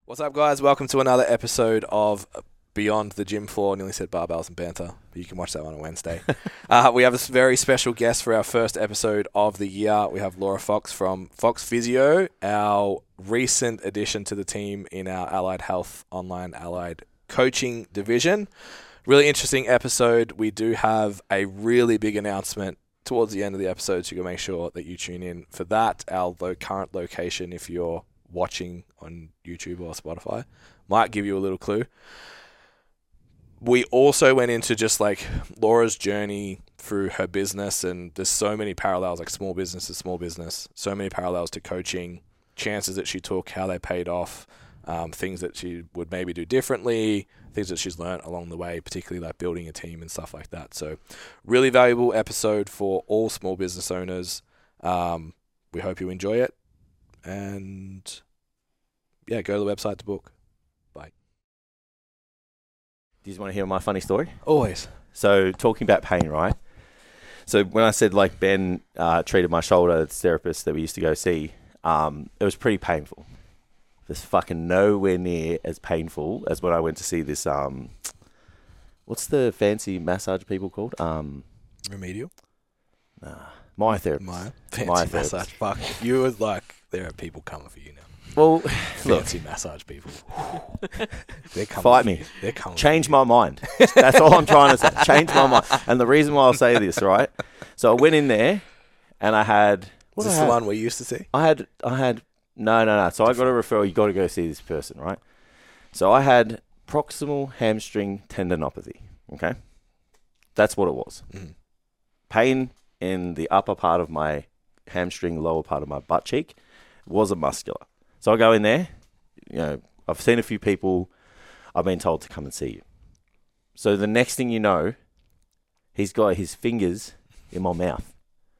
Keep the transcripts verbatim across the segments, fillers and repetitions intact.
What's up, guys? Welcome to another episode of Beyond the Gym Floor. I nearly said Barbells and Banter, but you can watch that one on Wednesday. uh, we have a very special guest for our first episode of the year. We have Laura Fox from Fox Physio, our recent addition to the team in our Allied Health Online Allied Coaching division. Really interesting episode. We do have a really big announcement towards the end of the episode, so you can make sure that you tune in for that. Our lo- current location, if you're watching on YouTube or Spotify, might give you a little clue. We also went into just like Laura's journey through her business, and there's so many parallels, like small business to small business, so many parallels to coaching, chances that she took, how they paid off, um, things that she would maybe do differently, things that she's learned along the way, particularly like building a team and stuff like that. So really valuable episode for all small business owners. Um, we hope you enjoy it. And yeah, go to the website to book. Bye. Do you want to hear my funny story? Always. So talking about pain, right? So when I said like Ben uh, treated my shoulder, this therapist that we used to go see, um, it was pretty painful. It's fucking nowhere near as painful as when I went to see this, um, what's the fancy massage people called? Um, Remedial? Nah, my therapist. My fancy my massage. therapist. Fuck. You was like, there are people coming for you now. Well, look, Fancy massage people. They're coming Fight for me. you. They're coming change for my mind. That's all I'm trying to say. Change my mind. And the reason why I'll say this, right? So I went in there and I had... you. What Is this I the had? one we used to see? I had, I had, no, no, no. So I got a referral. You got to go see this person, right? So I had proximal hamstring tendinopathy. Okay, that's what it was. Mm. Pain in the upper part of my hamstring, lower part of my butt cheek. Wasn't muscular. So I go in there. You know, I've seen a few people. I've been told to come and see you. So the next thing you know, he's got his fingers in my mouth.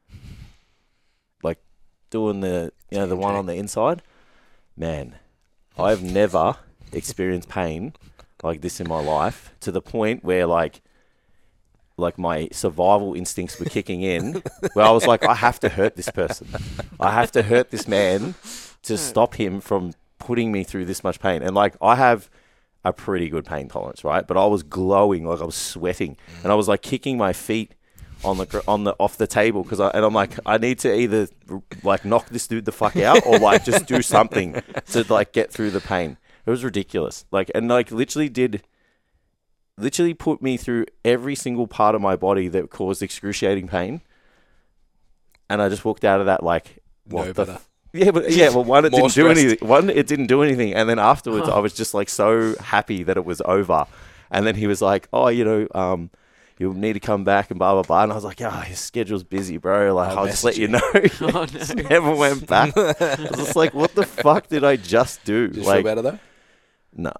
Doing the, you know, the one on the inside. Man, I've never experienced pain like this in my life, to the point where like, like my survival instincts were kicking in, where I was like, I have to hurt this person. I have to hurt this man to stop him from putting me through this much pain. And like, I have a pretty good pain tolerance, right? But I was glowing, like I was sweating, and I was like kicking my feet on the gr- on the off the table, because I and I'm like, I need to either like knock this dude the fuck out or like just do something to like get through the pain. It was ridiculous. Like, and like literally did literally put me through every single part of my body that caused excruciating pain. And I just walked out of that like, what No the better. f- yeah, but yeah, well, one, it More didn't do stressed. anything. One, it didn't do anything, and then afterwards, I was just like so happy that it was over. And then he was like, "Oh, you know, um, you'll need to come back and blah blah blah." And I was like, "Yeah, oh, his schedule's busy, bro. Like, I'll I'll just let message you know." Oh, Just no. never went back. I was just like, "What the fuck did I just do?" Did you like, feel better though? no,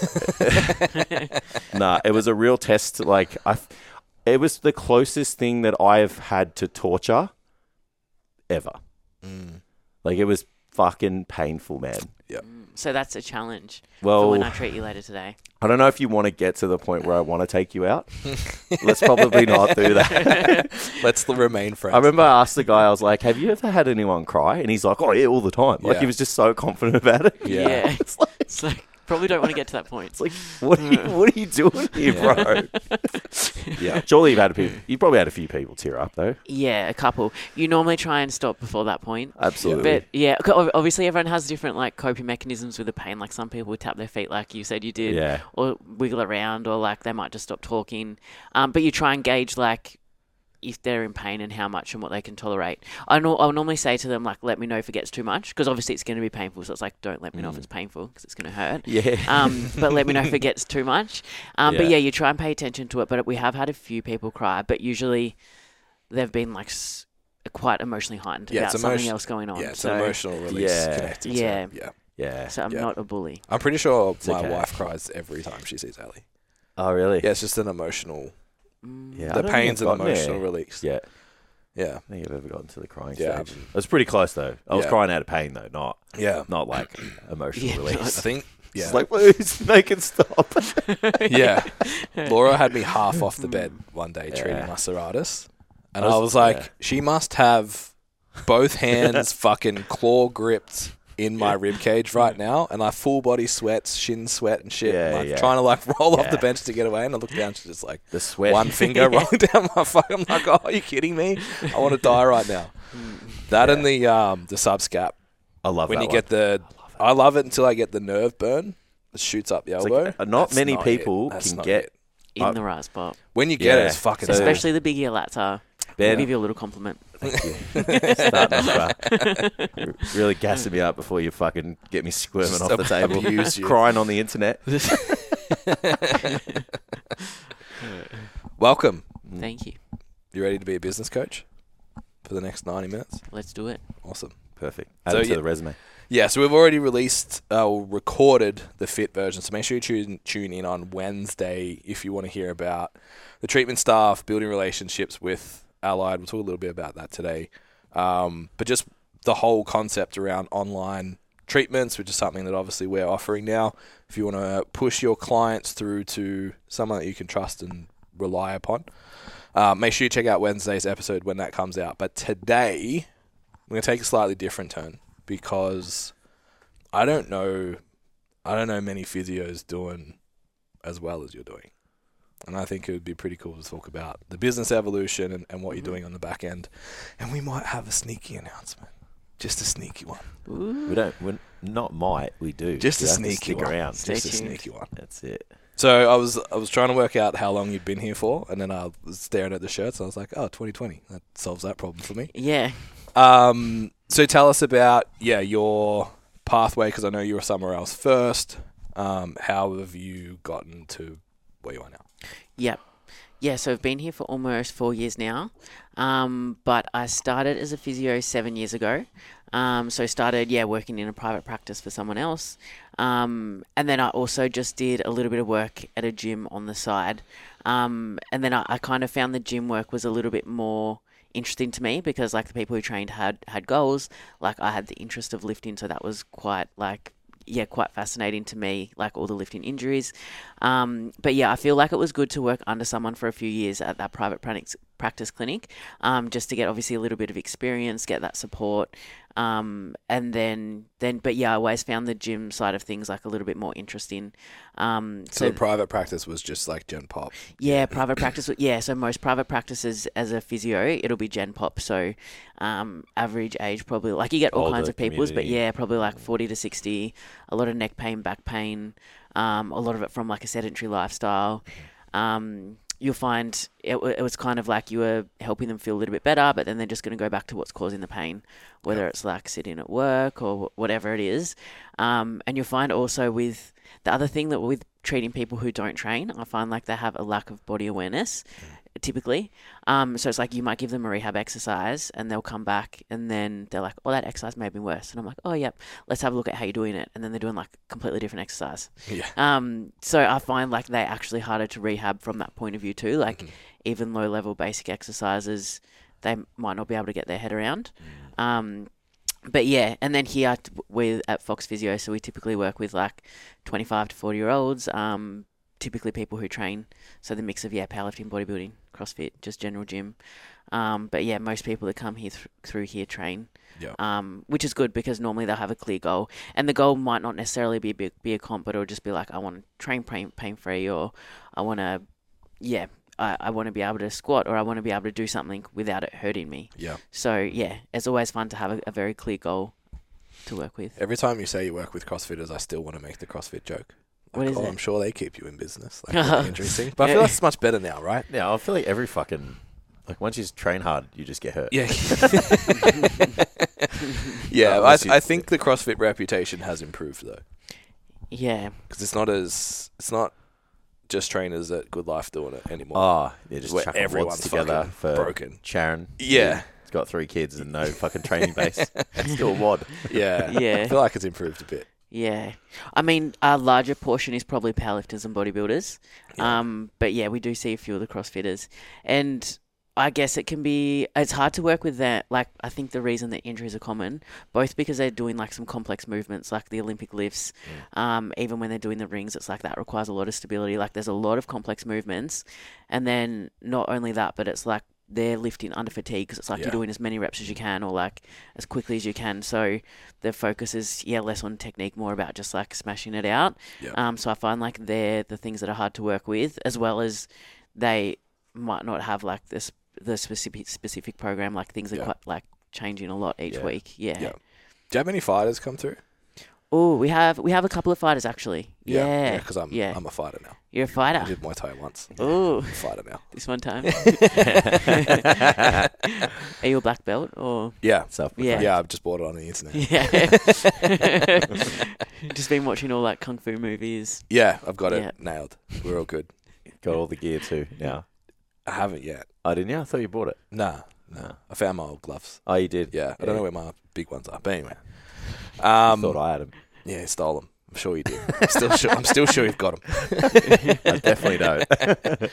nah. It was a real test. Like, I, it was the closest thing that I've had to torture ever. Mm. Like, it was fucking painful, man. So that's a challenge for Well, when I treat you later today. I don't know if you want to get to the point where I want to take you out. Let's probably not do that. Let's l- remain friends. I remember I asked the guy, I was like, have you ever had anyone cry? And he's like, oh, yeah, all the time. Like, Yeah. he was just so confident about it. Yeah. It's like, it's like probably don't want to get to that point. It's like, what are you, what are you doing here, bro? Yeah. Surely you've had a few, you probably had a few people tear up, though. Yeah, a couple. You normally try and stop before that point. Absolutely. But yeah, c- ob- obviously everyone has different like coping mechanisms with the pain. Like some people would tap their feet, like you said you did, Yeah. or wiggle around, or like they might just stop talking. Um, but you try and gauge like if they're in pain and how much and what they can tolerate. I know I'll normally say to them like, let me know if it gets too much, because obviously it's going to be painful. So it's like, don't let me know if Mm. it's painful because it's going to hurt. Yeah. Um, but let me know if it gets too much. Um, But Yeah. yeah, you try and pay attention to it. But we have had a few people cry, but usually they've been like s- quite emotionally heightened Yeah, about it's something emotion- else going on. Yeah, it's so, an emotional release. Yeah. Connected to Yeah. it. Yeah. yeah. so I'm Yeah. not a bully. I'm pretty sure It's my okay. wife cries every time she sees Ali. Oh, really? Yeah, it's just an emotional. Mm. Yeah. I the don't pain's think an I've gotten emotional there. release. Yeah. Yeah. I don't think I've ever gotten to the crying Yeah. stage. It was pretty close, though. I was Yeah. crying out of pain, though, not Yeah. not like emotional Yeah, release. I think. Yeah. It's like, please make it stop. yeah. Laura had me half off the bed one day treating Yeah. my psoriasis. And I I was- was like, yeah. she must have both hands fucking claw gripped in my rib cage right now, and I full body sweats, shin sweat and shit. Yeah, and like yeah. trying to like roll off Yeah. the bench to get away, and I look down, she's just like The sweat. one finger rolling down my fuck. I'm like, oh, are you kidding me? I want to die right now. That Yeah. and the um the subscap. I love When that you one. get the, I love it until I get the nerve burn. It shoots up the It's elbow. like, uh, not That's many not people it. That's can not get it. In Uh, the right spot. When you get it, Yeah. it's fucking. So- sick. Especially the big your lats are. I'll Ben. give you a little compliment. Thank you. Starting off, uh, really gassing me up before you fucking get me squirming Just off the table, abuse you. crying on the internet. Welcome. Thank you. You ready to be a business coach for the next ninety minutes? Let's do it. Awesome. Perfect. Add So it to yeah- the resume. Yeah, so we've already released, uh, or recorded the fit version. So make sure you tune, tune in on Wednesday if you want to hear about the treatment staff, building relationships with Allied. We'll talk a little bit about that today. Um, but just the whole concept around online treatments, which is something that obviously we're offering now. If you want to push your clients through to someone that you can trust and rely upon, uh, make sure you check out Wednesday's episode when that comes out. But today, I'm going to take a slightly different turn, because I don't know I don't know many physios doing as well as you're doing. And I think it would be pretty cool to talk about the business evolution and, and what you're doing on the back end. And we might have a sneaky announcement. Just a sneaky one. Ooh. We don't. We're not might. We do. Just You a have to sneaky stick one. around. Stay Just a tuned. sneaky one. That's it. So I was I was trying to work out how long you'd been here for, and then I was staring at the shirts. I was like, oh, twenty twenty. That solves that problem for me. Yeah. Um, so tell us about, yeah, your pathway, because I know you were somewhere else first. Um, how have you gotten to where you are now? Yep. Yeah, so I've been here for almost four years now. Um, but I started as a physio seven years ago. Um, so I started, yeah, working in a private practice for someone else. Um, and then I also just did a little bit of work at a gym on the side. Um, and then I, I kind of found the gym work was a little bit more interesting to me, because like the people who trained had, had goals. Like I had the interest of lifting, so that was quite like, yeah, quite fascinating to me, like all the lifting injuries. Um, but yeah, I feel like it was good to work under someone for a few years at that private practice practice clinic, um, just to get obviously a little bit of experience, get that support. Um, and then, then, but yeah, I always found the gym side of things like a little bit more interesting. Um, So, the private practice was just like Gen Pop. yeah, private practice. Yeah, so most private practices as a physio, it'll be Gen Pop. So, um, average age probably like you get all Older kinds of people's, but community. yeah, probably like forty to sixty. A lot of neck pain, back pain. Um, a lot of it from like a sedentary lifestyle. Um, you'll find it, it was kind of like you were helping them feel a little bit better, but then they're just going to go back to what's causing the pain, whether Yep. it's like sitting at work or wh- whatever it is. Um, and you'll find also with the other thing that with treating people who don't train, I find like they have a lack of body awareness typically. Um, so it's like you might give them a rehab exercise and they'll come back and then they're like, oh, that exercise made me worse. And I'm like, oh, yep, let's have a look at how you're doing it. And then they're doing like completely different exercise. Yeah. Um, so I find like they actually harder to rehab from that point of view too. Like Mhm. even low level basic exercises, they might not be able to get their head around. Um, but yeah, and then here t- with at Fox Physio, so we typically work with like twenty-five to forty year olds, um, typically people who train. So the mix of yeah, powerlifting, bodybuilding, CrossFit, just general gym. Um, but yeah, most people that come here th- through here train. Yeah. Um, which is good because normally they'll have a clear goal, and the goal might not necessarily be be, be a comp, but it'll just be like I want to train pain pain free, or I want to, yeah, I, I want to be able to squat, or I want to be able to do something without it hurting me. Yeah. So yeah, it's always fun to have a, a very clear goal to work with. Every time you say you work with CrossFitters, I still want to make the CrossFit joke. Like, What is oh, it? I'm sure they keep you in business. Like, really interesting. But I feel like it's much better now, right? Yeah, I feel like every fucking like once you train hard, you just get hurt. Yeah. yeah, Unless you- I, I think the CrossFit reputation has improved though, Yeah, because it's not as it's not just trainers at Good Life doing it anymore. Oh, they're just where chucking everyone's wads together fucking for broken. Sharon. Yeah. He's got three kids and no fucking training base. Still a wad. Yeah, Yeah. I feel like it's improved a bit. yeah. I mean, a larger portion is probably powerlifters and bodybuilders. Yeah. Um, but yeah, we do see a few of the CrossFitters, and I guess it can be, it's hard to work with that. Like, I think the reason that injuries are common, both because they're doing like some complex movements, like the Olympic lifts, um, even when they're doing the rings, it's like that requires a lot of stability. Like, there's a lot of complex movements. And then not only that, but it's like they're lifting under fatigue because it's like Yeah. you're doing as many reps as you can or like as quickly as you can. So the focus is yeah less on technique, more about just like smashing it out. Yeah. Um, so I find like they're the things that are hard to work with, as well as they might not have like this the specific specific program. Like things are Yeah. quite like changing a lot each Yeah. week. Yeah. Yeah. Do you have any fighters come through? Oh, we have we have a couple of fighters actually. Yeah. Because I'm Yeah. I'm a fighter now. You're a I fighter. did Muay Thai once. Oh, I'm a fighter now. this one time. Are you a black belt or? Yeah. Self Yeah. Yeah, I've just bought it on the internet. Yeah. Just been watching all like kung fu movies. Yeah, I've got Yeah. it nailed. We're all good. Got all the gear too now. I haven't yet. I didn't. Yeah, I thought you bought it. Nah, nah. No. I found my old gloves. Oh, you did. Yeah, I Yeah. don't know where my big ones are, but anyway. I Um, thought I had them. yeah, he stole them. I'm sure you did. I'm still sure. I'm still sure you've got them. I definitely don't.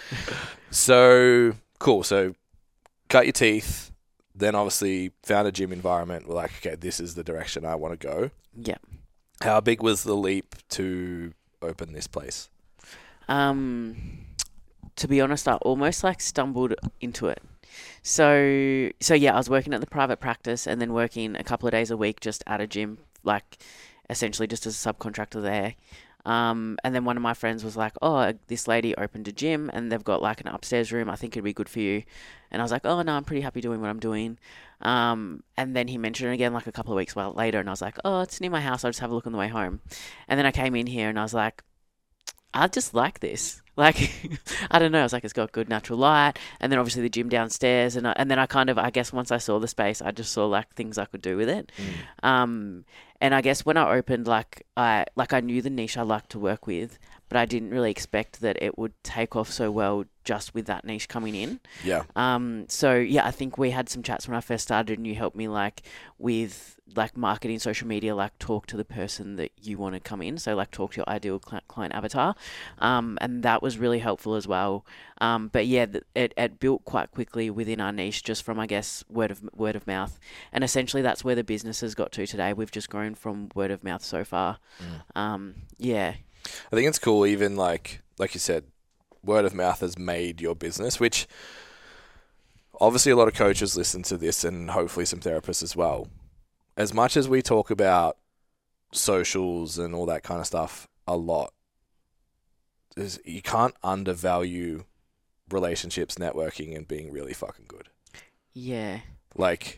So cool. So cut your teeth. Then obviously found a gym environment. We're like, okay, this is the direction I want to go. Yeah. How big was the leap to open this place? Um, to be honest, I almost like stumbled into it. So, so yeah, I was working at the private practice and then working a couple of days a week just at a gym, like essentially just as a subcontractor there. Um, and then one of my friends was like, oh, this lady opened a gym and they've got like an upstairs room. I think it'd be good for you. And I was like, oh, no, I'm pretty happy doing what I'm doing. Um, and then he mentioned it again like a couple of weeks later and I was like, oh, it's near my house. I'll just have a look on the way home. And then I came in here and I was like, I just like this. Like, I don't know. I was like, it's got good natural light. And then obviously the gym downstairs. And I, and then I kind of, I guess once I saw the space, I just saw like things I could do with it. Mm. Um, and I guess when I opened, like I, like I knew the niche I liked to work with, but I didn't really expect that it would take off so well just with that niche coming in. Yeah. Um, so yeah, I think we had some chats when I first started and you helped me like with like marketing, social media, like talk to the person that you want to come in. So like talk to your ideal cl- client avatar. Um, and that was really helpful as well. Um, but yeah, th- it, it built quite quickly within our niche just from, I guess, word of word of mouth. And essentially that's where the business has got to today. We've just grown from word of mouth so far. Mm. Um, yeah. I think it's cool, even like like you said, word of mouth has made your business, which obviously a lot of coaches listen to this and hopefully some therapists as well. As much as we talk about socials and all that kind of stuff a lot, is you can't undervalue relationships, networking, and being really fucking good. Yeah. Like,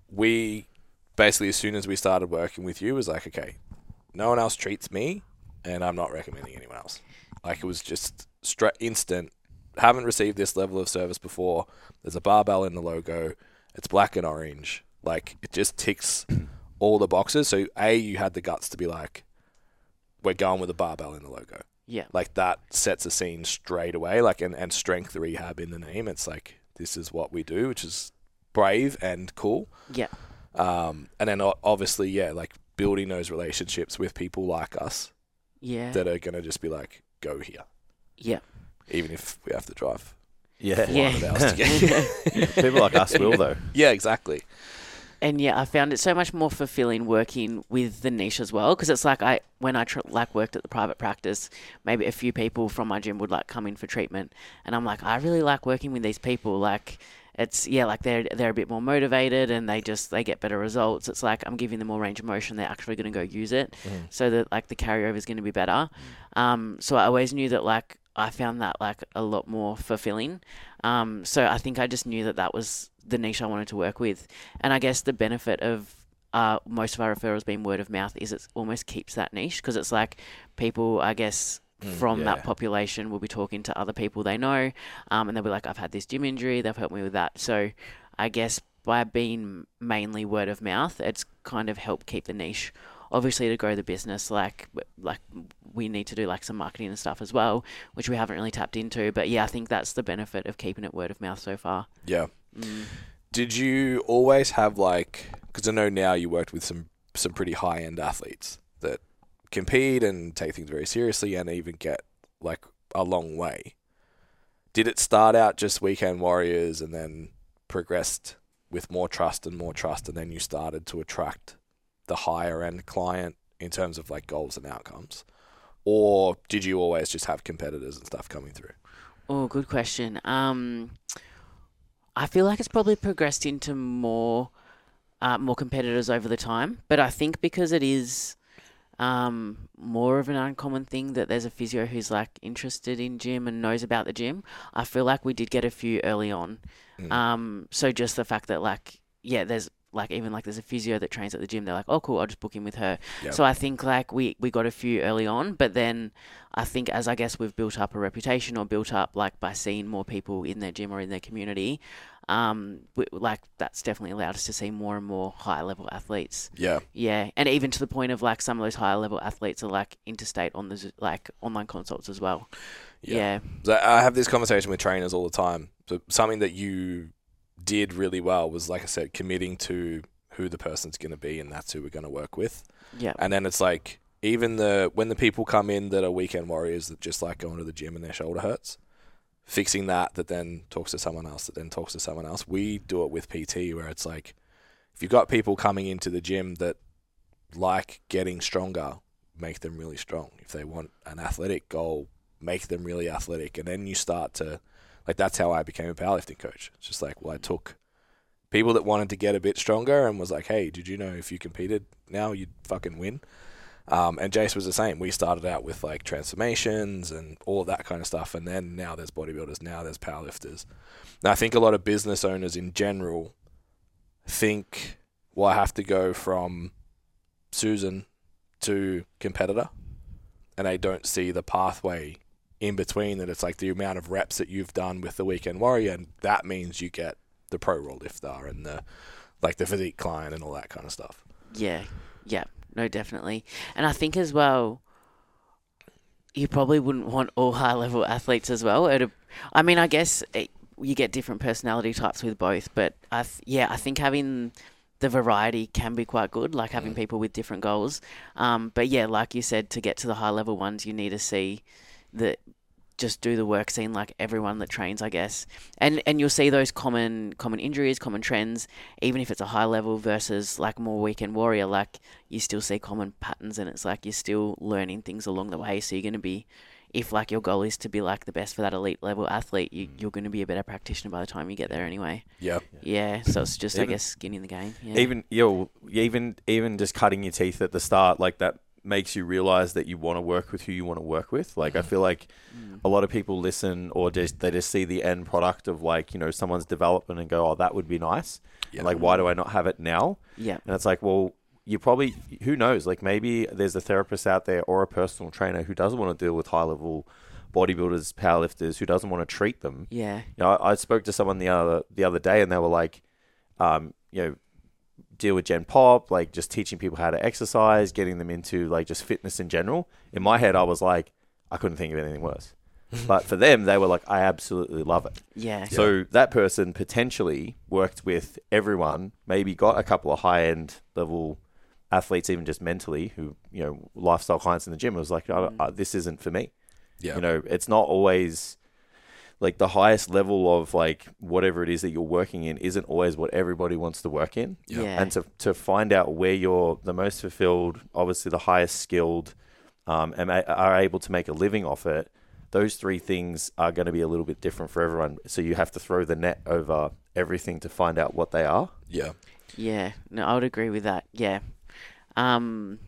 we basically, as soon as we started working with you, was like, okay, no one else treats me, and I'm not recommending anyone else. Like, it was just straight instant. Haven't received this level of service before. There's a barbell in the logo. It's black and orange. Like, it just ticks all the boxes. So, A, you had the guts to be like, we're going with a barbell in the logo. Yeah. Like, that sets a scene straight away. Like, and, and strength rehab in the name. It's like, this is what we do, which is brave and cool. Yeah. Um, and then o- obviously, yeah, like building those relationships with people like us Yeah. that are going to just be like, go here, Yeah. even if we have to drive Yeah. Yeah. four hundred hours to get here. People like us will though. Yeah, exactly. And yeah, I found it so much more fulfilling working with the niche as well, because it's like I when I tr- like worked at the private practice, maybe a few people from my gym would like come in for treatment, and I'm like, I really like working with these people. Like, it's yeah, like they're they're a bit more motivated and they just they get better results. It's like I'm giving them more range of motion. They're actually going to go use it, Mm. so that like the carryover is going to be better. Um, so I always knew that like I found that like a lot more fulfilling. Um, so I think I just knew that that was the niche I wanted to work with. And I guess the benefit of uh, most of our referrals being word of mouth is it almost keeps that niche, because it's like people, I guess, Mm, from yeah. that population will be talking to other people they know, um, and they'll be like, I've had this gym injury, they've helped me with that. So I guess by being mainly word of mouth, it's kind of helped keep the niche. Obviously, to grow the business, like like we need to do like some marketing and stuff as well, which we haven't really tapped into. But yeah, I think that's the benefit of keeping it word of mouth so far. Yeah. Mm. Did you always have like, because I know now you worked with some, some pretty high end athletes that compete and take things very seriously and even get like a long way. Did it start out just weekend warriors and then progressed with more trust and more trust, and then you started to attract the higher end client in terms of like goals and outcomes? Or did you always just have competitors and stuff coming through? Oh, good question. Um, I feel like it's probably progressed into more uh, more competitors over the time. But I think because it is um, more of an uncommon thing that there's a physio who's like interested in gym and knows about the gym, I feel like we did get a few early on. Mm. Um, so just the fact that like, yeah, there's like even like there's a physio that trains at the gym. They're like, oh, cool, I'll just book in with her. Yep. So I think like we, we got a few early on, but then I think as I guess we've built up a reputation or built up like by seeing more people in their gym or in their community, um, we, like that's definitely allowed us to see more and more higher level athletes. Yeah. Yeah, and even to the point of like some of those higher level athletes are like interstate on the Zo- like online consults as well. Yeah. So I have this conversation with trainers all the time. So something that you did really well was, like I said, committing to who the person's going to be, and that's who we're going to work with. Yeah. And then it's like, even the when the people come in that are weekend warriors that just like going to the gym and their shoulder hurts, fixing that, that then talks to someone else, that then talks to someone else. We do it with P T, where it's like, if you've got people coming into the gym that like getting stronger, make them really strong. If they want an athletic goal, make them really athletic. And then you start to, like, that's how I became a powerlifting coach. It's just like, well, I took people that wanted to get a bit stronger and was like, hey, did you know if you competed now, you'd fucking win? Um, and Jace was the same. We started out with like transformations and all of that kind of stuff. And then now there's bodybuilders, now there's powerlifters. And I think a lot of business owners in general think, well, I have to go from Susan to competitor. And they don't see the pathway in between, that it's like the amount of reps that you've done with the weekend warrior. And that means you get the pro roll lifter and the, like the physique client and all that kind of stuff. Yeah. Yeah. No, definitely. And I think as well, you probably wouldn't want all high-level athletes as well. It'd, I mean, I guess it, you get different personality types with both, but I th- yeah, I think having the variety can be quite good, like having people with different goals. Um, but yeah, like you said, to get to the high-level ones, you need to see that just do the work, seeing like everyone that trains, I guess. And and you'll see those common common injuries, common trends, even if it's a high level versus like more weekend warrior, like you still see common patterns, and it's like you're still learning things along the way. So you're going to be, if like your goal is to be like the best for that elite level athlete, you, you're going to be a better practitioner by the time you get there anyway. Yeah. Yeah. So it's just, Even- I guess, skin in the game. Yeah. Even yo, even even just cutting your teeth at the start, like that makes you realize that you want to work with who you want to work with. Like I feel like Mm. a lot of people listen or just they just see the end product of like, you know, someone's development and go, oh, that would be nice. Yeah. Like, why do I not have it now? Yeah. And it's like, well, you probably, who knows? Like maybe there's a therapist out there or a personal trainer who doesn't want to deal with high level bodybuilders, powerlifters, who doesn't want to treat them. Yeah. You know, I, I spoke to someone the other the other day, and they were like, um, you know, deal with Gen Pop, like just teaching people how to exercise, getting them into like just fitness in general. In my head, I was like, I couldn't think of anything worse. But for them, they were like, I absolutely love it. Yeah. So that person potentially worked with everyone, maybe got a couple of high end level athletes, even just mentally, who, you know, lifestyle clients in the gym. It was like, oh, uh, this isn't for me. Yeah. You know, it's not always like the highest level of like whatever it is that you're working in isn't always what everybody wants to work in. Yeah. Yeah. And to, to find out where you're the most fulfilled, obviously the highest skilled, um, and a- are able to make a living off it, those three things are going to be a little bit different for everyone. So you have to throw the net over everything to find out what they are. Yeah. Yeah, no, I would agree with that. Yeah, um,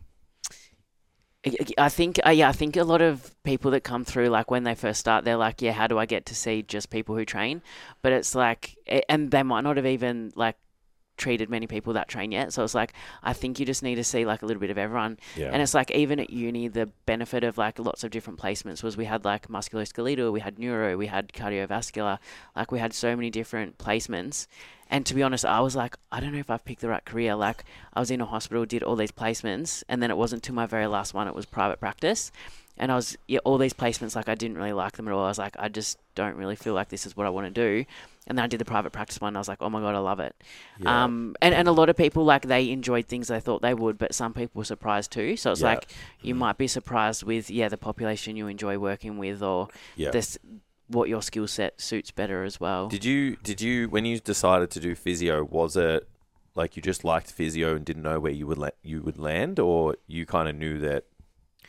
I- I think uh, yeah, I think a lot of people that come through, like when they first start, they're like, yeah, how do I get to see just people who train? But it's like, a- and they might not have even like treated many people that train yet. So it's like, I think you just need to see like a little bit of everyone. Yeah. And it's like, even at uni, the benefit of like lots of different placements was we had like musculoskeletal, we had neuro, we had cardiovascular, like we had so many different placements. And to be honest, I was like, I don't know if I've picked the right career. Like I was in a hospital, did all these placements, and then it wasn't till my very last one, it was private practice. And I was, yeah, all these placements, like I didn't really like them at all. I was like, I just don't really feel like this is what I want to do. And then I did the private practice one. And I was like, oh my God, I love it. Yeah. Um, and, and a lot of people, like they enjoyed things they thought they would, but some people were surprised too. So it's Yeah. like, you might be surprised with, yeah, the population you enjoy working with, or Yeah. this, what your skill set suits better as well. Did you, did you, when you decided to do physio, was it like you just liked physio and didn't know where you would la- you would land, or you kind of knew that?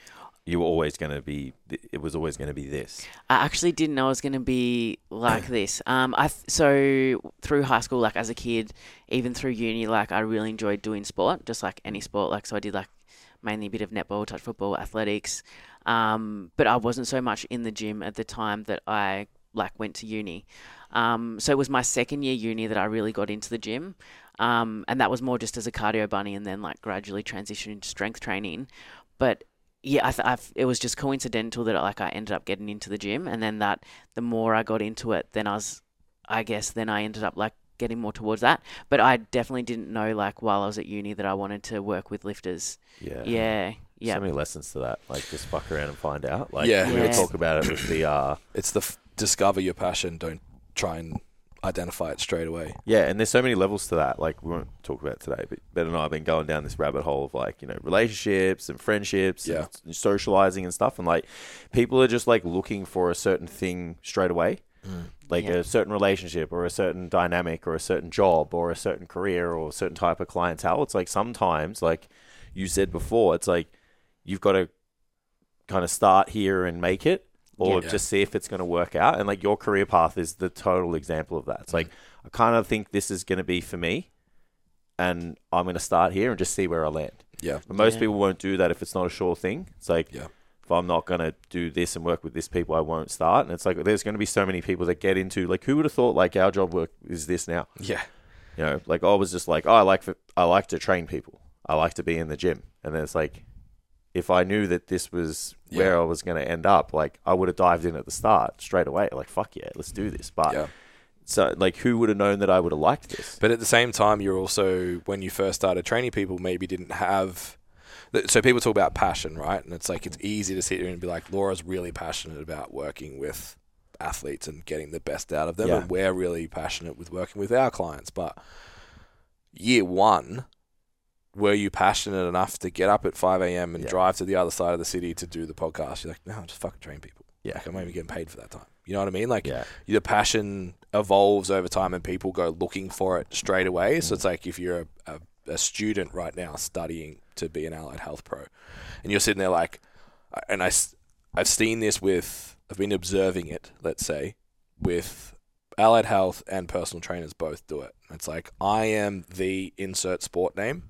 you were always going to be, it was always going to be this? I actually didn't know it was going to be like this. Um, I th- so through high school, like as a kid, even through uni, like I really enjoyed doing sport, just like any sport. Like so, I did like mainly a bit of netball, touch football, athletics. Um, but I wasn't so much in the gym at the time that I like went to uni. Um, so it was my second year uni that I really got into the gym. Um, and that was more just as a cardio bunny, and then like gradually transitioned into strength training. But yeah, I th- I've, it was just coincidental that like I ended up getting into the gym, and then that the more I got into it, then I was, I guess, then I ended up like getting more towards that. But I definitely didn't know like while I was at uni that I wanted to work with lifters. Yeah. Yeah. Yeah. So many lessons to that. Like just fuck around and find out. Like Yeah. we Yeah. were talk about it with the uh It's the f- discover your passion. Don't try and identify it straight away. yeah, and there's so many levels to that. Like we won't talk about it today, but Ben and I have been going down this rabbit hole of like, you know, relationships and friendships Yeah. and socializing and stuff. And like people are just like looking for a certain thing straight away. Like Yeah. a certain relationship or a certain dynamic or a certain job or a certain career or a certain type of clientele. It's like sometimes, like you said before, it's like you've got to kind of start here and make it, or Yeah. just see if it's going to work out. And like your career path is the total example of that. It's like, I kind of think this is going to be for me, and I'm going to start here and just see where I land. Yeah. But most Yeah. people won't do that if it's not a sure thing. It's like, Yeah. if I'm not going to do this and work with this people, I won't start. And it's like, there's going to be so many people that get into, like, who would have thought, like, our job work is this now? Yeah. You know, like, I was just like, oh, I like, for, I like to train people. I like to be in the gym. And then it's like, if I knew that this was where Yeah. I was going to end up, like, I would have dived in at the start straight away. Like, fuck yeah, let's do this. But, Yeah. so, like, who would have known that I would have liked this? But at the same time, you're also, when you first started training people, maybe didn't have. So people talk about passion, right? And it's like it's easy to sit here and be like, Laura's really passionate about working with athletes and getting the best out of them, Yeah. and we're really passionate with working with our clients. But year one, were you passionate enough to get up at five a.m. and Yeah. drive to the other side of the city to do the podcast? You're like, no, I'm just fucking train people. Yeah. Like, I'm not even getting paid for that time. You know what I mean? Like, Yeah. the passion evolves over time and people go looking for it straight away. So it's like if you're a, a, a student right now studying to be an allied health pro, and you're sitting there like, and I, s- I've seen this with, I've been observing it, let's say, with allied health and personal trainers both do it. It's like, I am the insert sport name,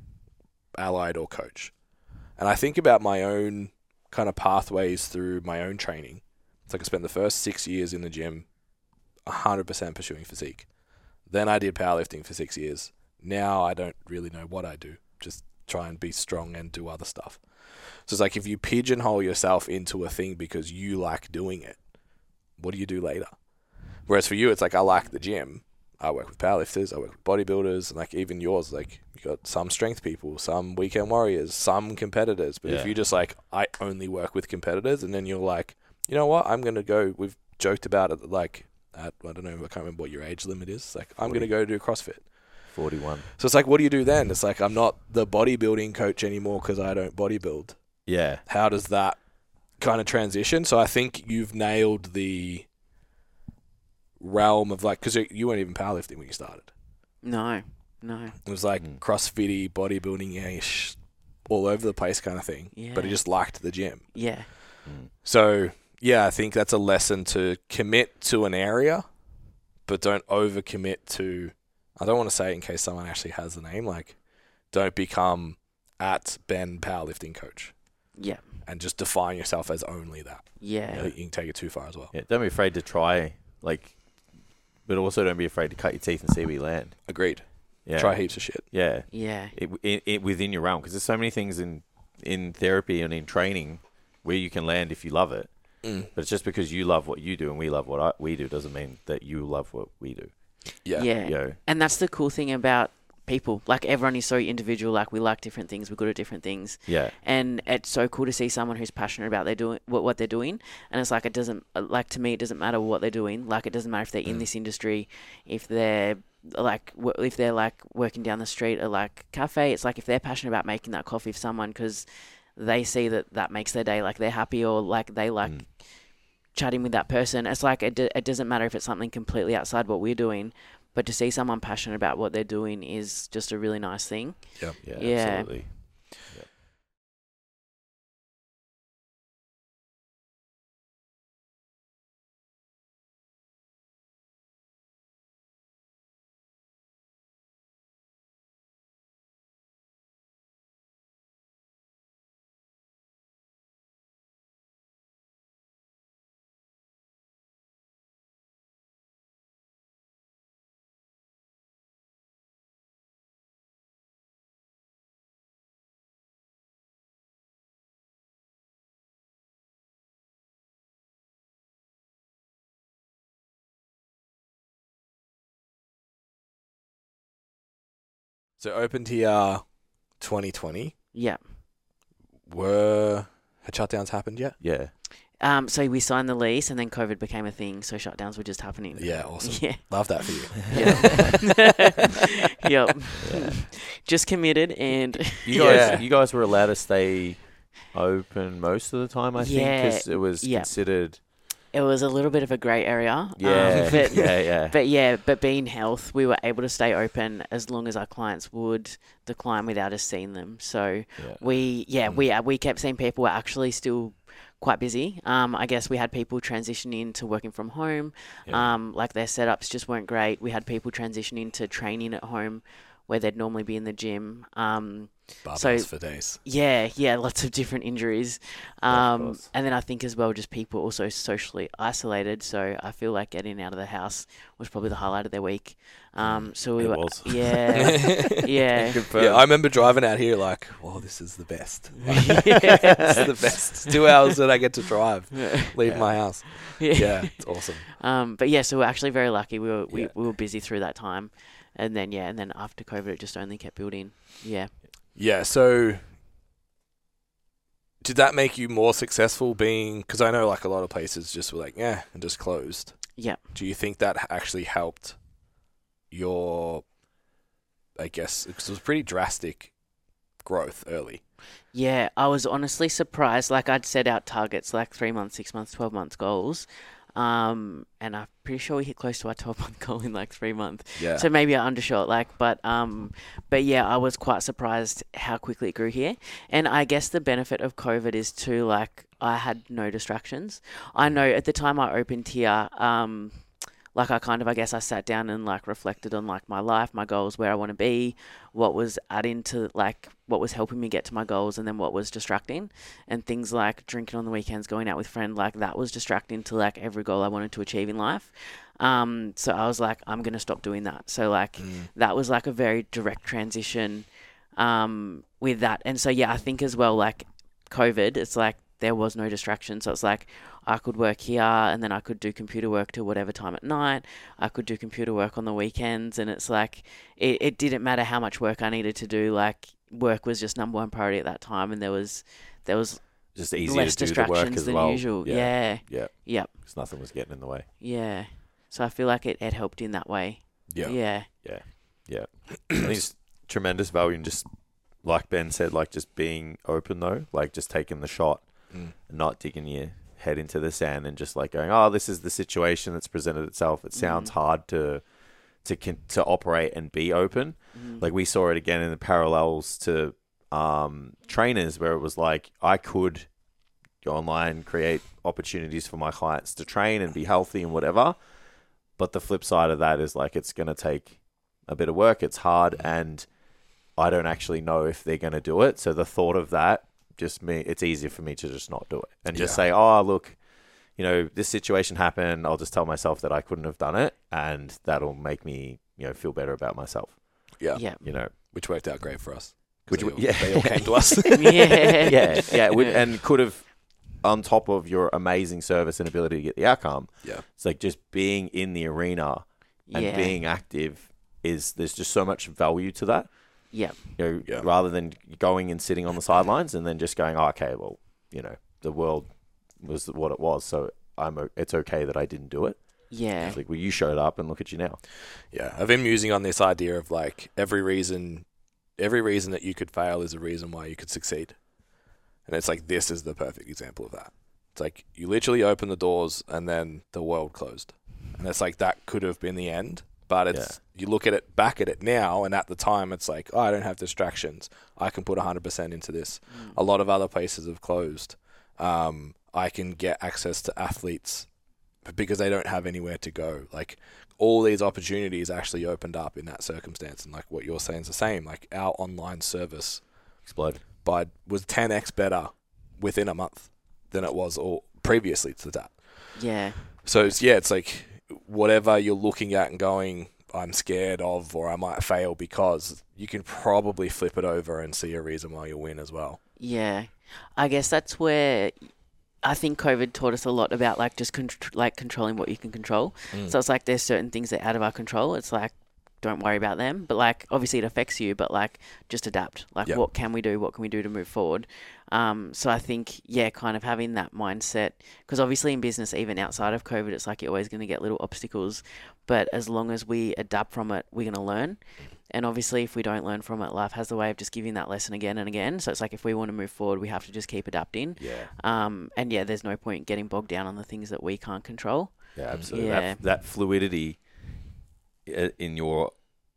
allied or coach. And I think about my own kind of pathways through my own training. It's like I spent the first six years in the gym one hundred percent pursuing physique. Then I did powerlifting for six years. Now I don't really know what I do. Just try and be strong and do other stuff. So it's like if you pigeonhole yourself into a thing because you like doing it, what do you do later? Whereas for you, it's like I like the gym. I work with powerlifters, I work with bodybuilders, and like even yours, like you got some strength people, some weekend warriors, some competitors. But Yeah. if you just like, I only work with competitors, and then you're like, you know what, I'm going to go, we've joked about it, like at, I don't know, I can't remember what your age limit is. Like, I'm going to go do CrossFit. forty-one. So it's like, what do you do then? It's like, I'm not the bodybuilding coach anymore because I don't bodybuild. Yeah. How does that kind of transition? So I think you've nailed the realm of like, because you weren't even powerlifting when you started. No, no. It was like Mm. CrossFitty, bodybuilding-ish, all over the place kind of thing. Yeah. But he just liked the gym. Yeah. Mm. So yeah, I think that's a lesson to commit to an area, but don't overcommit to. I don't want to say it in case someone actually has the name. Like, don't become at Ben powerlifting coach Yeah. and just define yourself as only that. Yeah. I think you can take it too far as well. Yeah. Don't be afraid to try, like, but also don't be afraid to cut your teeth and see where you land. Agreed. Yeah. Try heaps of shit. Yeah. Yeah. It, it, it within your realm, because there's so many things in in therapy and in training where you can land if you love it. Mm. But it's just because you love what you do and we love what I, we do doesn't mean that you love what we do. Yeah. Yeah. You know? And that's the cool thing about people. Like, everyone is so individual. Like, we like different things. We're good at different things. Yeah. And it's so cool to see someone who's passionate about their doing what, what they're doing. And it's like, it doesn't, like, to me, it doesn't matter what they're doing. Like, it doesn't matter if they're in Mm. this industry, if they're like, w- if they're like working down the street at like cafe. It's like, if they're passionate about making that coffee for someone because they see that that makes their day, like they're happy, or like they like Mm. chatting with that person. It's like, it, d- it doesn't matter if it's something completely outside what we're doing, but to see someone passionate about what they're doing is just a really nice thing. Yep. Yeah. Yeah. Absolutely. So opened here twenty twenty. Yeah. Were had shutdowns happened yet? Yeah. Um, so we signed the lease, and then COVID became a thing, so shutdowns were just happening. Yeah, awesome. Yeah. Love that for you. Yep. Yep. Yeah. Just committed, and You guys, Yeah. you guys were allowed to stay open most of the time, I think, Yeah. because it was Yeah. considered. it was a little bit of a grey area. Yeah, Um, but, yeah, yeah. but yeah, but being health, we were able to stay open as long as our clients would decline without us seeing them. So Yeah. we, yeah, we uh, we kept seeing people were actually still quite busy. Um, I guess we had people transitioning to working from home. Yeah. Um, like their setups just weren't great. We had people transitioning to training at home where they'd normally be in the gym. Um, Barbells So- for days. yeah, yeah, lots of different injuries. Of Um, course. and then I think as well, just people also socially isolated. So I feel like getting out of the house was probably the highlight of their week. Um, so we It were, was. yeah, yeah. Confirmed. Yeah, I remember driving out here like, oh, this is the best. This is the best. It's two hours that I get to drive, leave Yeah. my house. Yeah. Yeah, it's awesome. Um, but yeah, so we're actually very lucky. We were we, Yeah. we were busy through that time, and then yeah, and then after COVID, it just only kept building. Yeah. Yeah, so did that make you more successful being, because I know like a lot of places just were like, yeah, and just closed. Yeah. Do you think that actually helped your, I guess, because it was pretty drastic growth early? Yeah, I was honestly surprised. Like I'd set out targets like three months, six months, twelve months goals, um, and I'm pretty sure we hit close to our twelve month goal in like three months. Yeah. So maybe I undershot. Like, but um, but yeah, I was quite surprised how quickly it grew here. And I guess the benefit of COVID is too, like I had no distractions. I know at the time I opened here, um. Like I kind of, I guess I sat down and like reflected on like my life, my goals, where I want to be, what was adding to like what was helping me get to my goals, and then what was distracting, and things like drinking on the weekends, going out with friends, like that was distracting to like every goal I wanted to achieve in life. Um, so I was like, I'm gonna stop doing that. So like Mm. that was like a very direct transition, um, with that. And so yeah, I think as well like COVID, it's like there was no distraction. So it's like I could work here and then I could do computer work till whatever time at night. I could do computer work on the weekends, and it's like it, it didn't matter how much work I needed to do. Like work was just number one priority at that time, and there was there was Just easier less to do the work distractions as than well. usual. Yeah. Yeah. Yeah. Yep. Because nothing was getting in the way. Yeah. So I feel like it, it helped in that way. Yeah. Yeah. I think it's tremendous value in just, like Ben said, like just being open though, like just taking the shot Mm. and not digging your head into the sand and just like going, oh, this is the situation that's presented itself. It sounds Mm. hard to to con- to operate and be open. Mhm. Like we saw it again in the parallels to um, trainers, where it was like I could go online, create opportunities for my clients to train and be healthy and whatever. But the flip side of that is like it's going to take a bit of work. It's hard, and I don't actually know if they're going to do it. So the thought of that just me, it's easier for me to just not do it and just Yeah. say, oh, look, you know, this situation happened. I'll just tell myself that I couldn't have done it, and that'll make me, you know, feel better about myself. Yeah. Yeah. You know, Which worked out great for us. 'Cause Which they, w- all, yeah. they all came to us. Yeah. yeah, yeah, would- and could have, on top of your amazing service and ability to get the outcome. Yeah. It's like just being in the arena and Yeah. being active is there's just so much value to that. Yeah. You know, Yeah. rather than going and sitting on the sidelines and then just going, oh, okay, well, you know, the world was what it was, so I'm o- it's okay that I didn't do it. Yeah. It's like, well, you showed up and look at you now. Yeah, I've been musing on this idea of like every reason, every reason that you could fail is a reason why you could succeed, and it's like this is the perfect example of that. It's like you literally open the doors and then the world closed, and it's like that could have been the end. But it's you look at it back at it now, and at the time it's like, oh, I don't have distractions. I can put one hundred percent into this. Mm. A lot of other places have closed. Um, I can get access to athletes because they don't have anywhere to go. Like all these opportunities actually opened up in that circumstance, and like what you're saying is the same. Like our online service Explode. by was ten x better within a month than it was all previously to that. Yeah. So it's, yeah, it's like whatever you're looking at and going, I'm scared of, or I might fail because, you can probably flip it over and see a reason why you'll win as well. Yeah. I guess that's where I think COVID taught us a lot about like just contr- like controlling what you can control. Mm. So it's like there's certain things that are out of our control. It's like don't worry about them. But like, obviously it affects you, but like, just adapt. Like, Yep. what can we do? What can we do to move forward? Um, so I think, yeah, kind of having that mindset, because obviously in business, even outside of COVID, it's like you're always going to get little obstacles. But as long as we adapt from it, we're going to learn. And obviously, if we don't learn from it, life has the way of just giving that lesson again and again. So it's like if we want to move forward, we have to just keep adapting. Yeah. Um, and yeah, there's no point getting bogged down on the things that we can't control. Yeah, absolutely. Yeah. That, that fluidity i- in your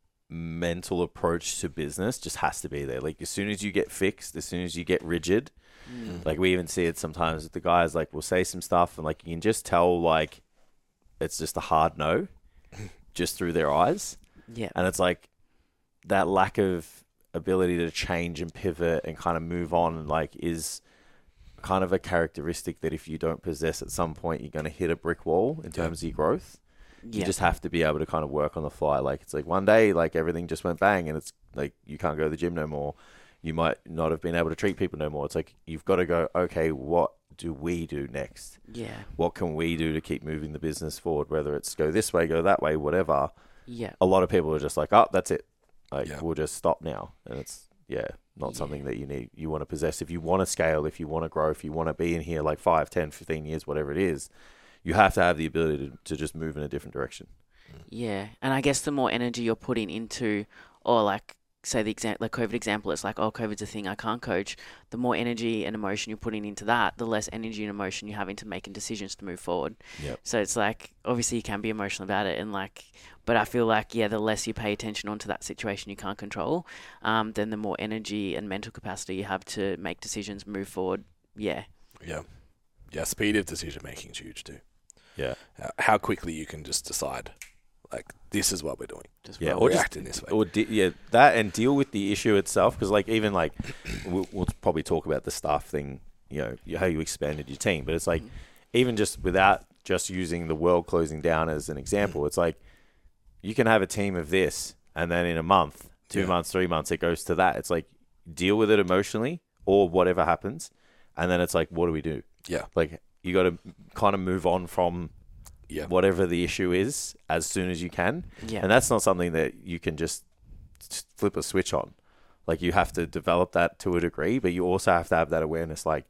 mental approach to business just has to be there. Like, as soon as you get fixed, as soon as you get rigid, Mm. like we even see it sometimes with the guys, like we'll say some stuff and like you can just tell like it's just a hard no just through their eyes. Yeah. And it's like that lack of ability to change and pivot and kind of move on, like, is kind of a characteristic that if you don't possess at some point, you're going to hit a brick wall in terms of your growth. You Yeah. just have to be able to kind of work on the fly. Like, it's like one day, like everything just went bang and it's like, you can't go to the gym no more. You might not have been able to treat people no more. It's like, you've got to go, okay, what do we do next? Yeah. What can we do to keep moving the business forward? Whether it's go this way, go that way, whatever. Yeah. A lot of people are just like, oh, that's it. Like, Yeah. we'll just stop now. And it's, yeah, not Yeah. something that you need, you want to possess. If you want to scale, if you want to grow, if you want to be in here like five, ten, fifteen years, whatever it is, you have to have the ability to, to just move in a different direction. Yeah, and I guess the more energy you're putting into, or like say the example, like COVID example, it's like, oh, COVID's a thing, I can't coach. The more energy and emotion you're putting into that, the less energy and emotion you're having to making decisions to move forward. Yep. So it's like, obviously you can be emotional about it, and like, but I feel like, yeah, the less you pay attention onto that situation you can't control, um, then the more energy and mental capacity you have to make decisions, move forward. Yeah. Yeah. Yeah, speed of decision making is huge too. Yeah. Uh, How quickly you can just decide, like, this is what we're doing. Just Yeah, roll. or just- react in this way. Or de- yeah, that and deal with the issue itself. Because like even like we'll, we'll probably talk about the staff thing, you know, you- how you expanded your team. But it's like even just without just using the world closing down as an example, it's like you can have a team of this, and then in a month, two Yeah. months, three months, it goes to that. It's like deal with it emotionally or whatever happens, and then it's like, what do we do? Yeah. Like you got to kind of move on from Yeah. whatever the issue is as soon as you can. Yeah. And that's not something that you can just s- flip a switch on. Like, you have to develop that to a degree, but you also have to have that awareness. Like,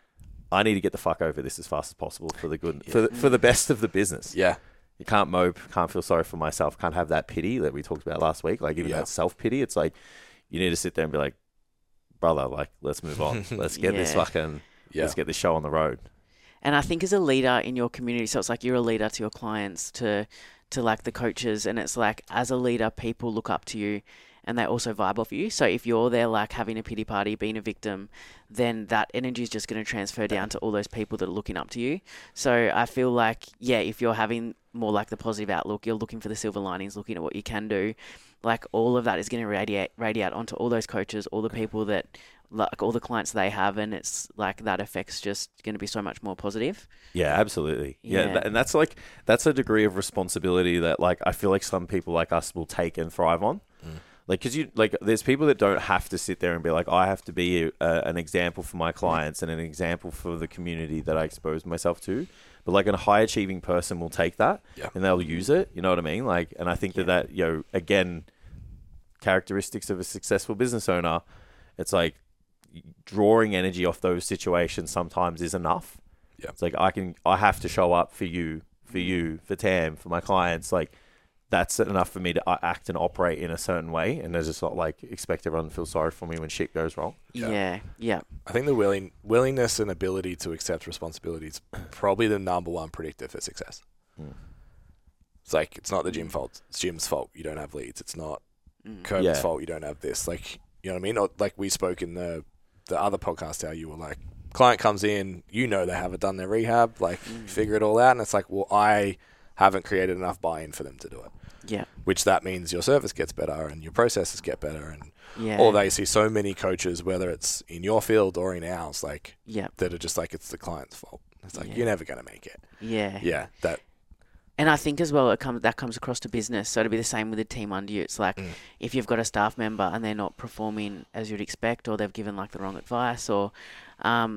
I need to get the fuck over this as fast as possible for the good, for the, for the best of the business. Yeah. You can't mope, can't feel sorry for myself, can't have that pity that we talked about last week. Like, even Yeah. that self pity. It's like you need to sit there and be like, brother, like, let's move on. Let's get this Yeah. fucking, Yeah. let's get this show on the road. And I think as a leader in your community, so it's like you're a leader to your clients, to to like the coaches, and it's like as a leader, people look up to you and they also vibe off you. So if you're there like having a pity party, being a victim, then that energy is just going to transfer down to all those people that are looking up to you. So I feel like, yeah, if you're having more like the positive outlook, you're looking for the silver linings, looking at what you can do, like all of that is going to radiate radiate onto all those coaches, all the people that, like all the clients they have, and it's like that effect's just going to be so much more positive. Yeah, absolutely. Yeah, Yeah. tha- and that's like that's a degree of responsibility that like I feel like some people like us will take and thrive on. Mm. Like, because you like, there's people that don't have to sit there and be like, I have to be a, an example for my clients and an example for the community that I expose myself to. But like a high achieving person will take that Yeah. and they'll use it. You know what I mean? Like, and I think that that you know again, characteristics of a successful business owner. It's like drawing energy off those situations sometimes is enough. Yeah. It's like I can, I have to show up for you, for you, for Tam, for my clients. Like that's enough for me to uh, act and operate in a certain way, and I just not like expect everyone to feel sorry for me when shit goes wrong. Yeah. Yeah, yeah, I think the willing willingness and ability to accept responsibility is probably the number one predictor for success. Mm. It's like, it's not the gym fault. It's gym's fault. You don't have leads. It's not Mm. COVID's Yeah. fault. You don't have this. Like, you know what I mean? Or, like we spoke in the the other podcast, how you were like, client comes in, you know they haven't done their rehab, like Mm. figure it all out, and it's like, well, I haven't created enough buy-in for them to do it. yeah, Which that means your service gets better and your processes get better, and yeah, all that. You see so many coaches, whether it's in your field or in ours, like yeah, that are just like, it's the client's fault. It's like, Yeah. you're never going to make it. yeah. Yeah, that And I think as well, it comes that comes across to business. So it'll be the same with the team under you. It's like Mm. if you've got a staff member and they're not performing as you'd expect, or they've given like the wrong advice, or um,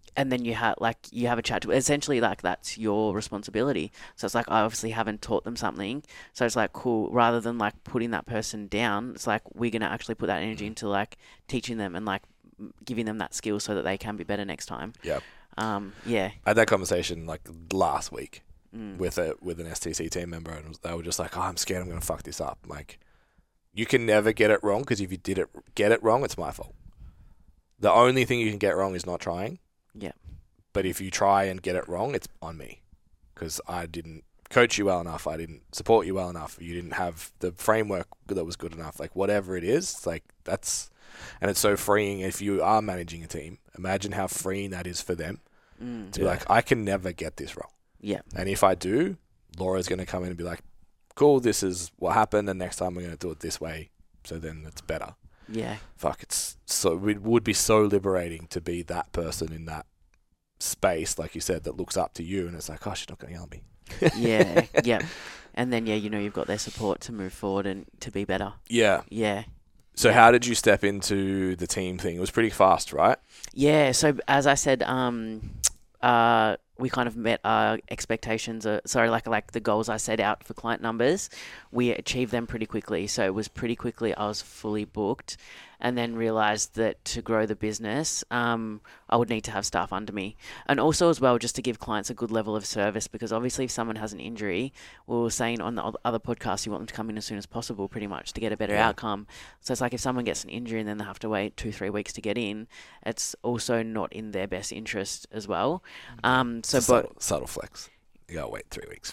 and then you have like you have a chat to essentially like that's your responsibility. So it's like I obviously haven't taught them something, so it's like cool. Rather than like putting that person down, it's like we're gonna actually put that energy into like teaching them and like giving them that skill so that they can be better next time. Yeah. Um. Yeah. I had that conversation like last week Mm. with a with an S T C team member, and they were just like, "Oh, I'm scared I'm gonna fuck this up." Like, you can never get it wrong because if you did it get it wrong, it's my fault. The only thing you can get wrong is not trying. Yeah. But if you try and get it wrong, it's on me because I didn't coach you well enough. I didn't support you well enough. You didn't have the framework that was good enough. Like whatever it is, it's like that's, and it's so freeing if you are managing a team. Imagine how freeing that is for them Mm. to be like, I can never get this wrong. Yeah. And if I do, Laura's going to come in and be like, cool, this is what happened, and next time we're going to do it this way, so then it's better. Yeah. Fuck, it's so, it would be so liberating to be that person in that space, like you said, that looks up to you, and it's like, oh, she's not going to yell at me. Yeah. Yeah. And then, yeah, you know, you've got their support to move forward and to be better. Yeah. Yeah. So how did you step into the team thing? It was pretty fast, right? Yeah. So as I said, um, uh, we kind of met our expectations. Uh, sorry, like like the goals I set out for client numbers, we achieved them pretty quickly. So it was pretty quickly I was fully booked, and then realized that to grow the business, um, I would need to have staff under me, and also as well just to give clients a good level of service, because obviously if someone has an injury, we were saying on the other podcast, you want them to come in as soon as possible, pretty much to get a better Yeah. outcome. So it's like if someone gets an injury and then they have to wait two three weeks to get in, it's also not in their best interest as well. Um, so It's a but subtle, subtle flex. You gotta wait three weeks for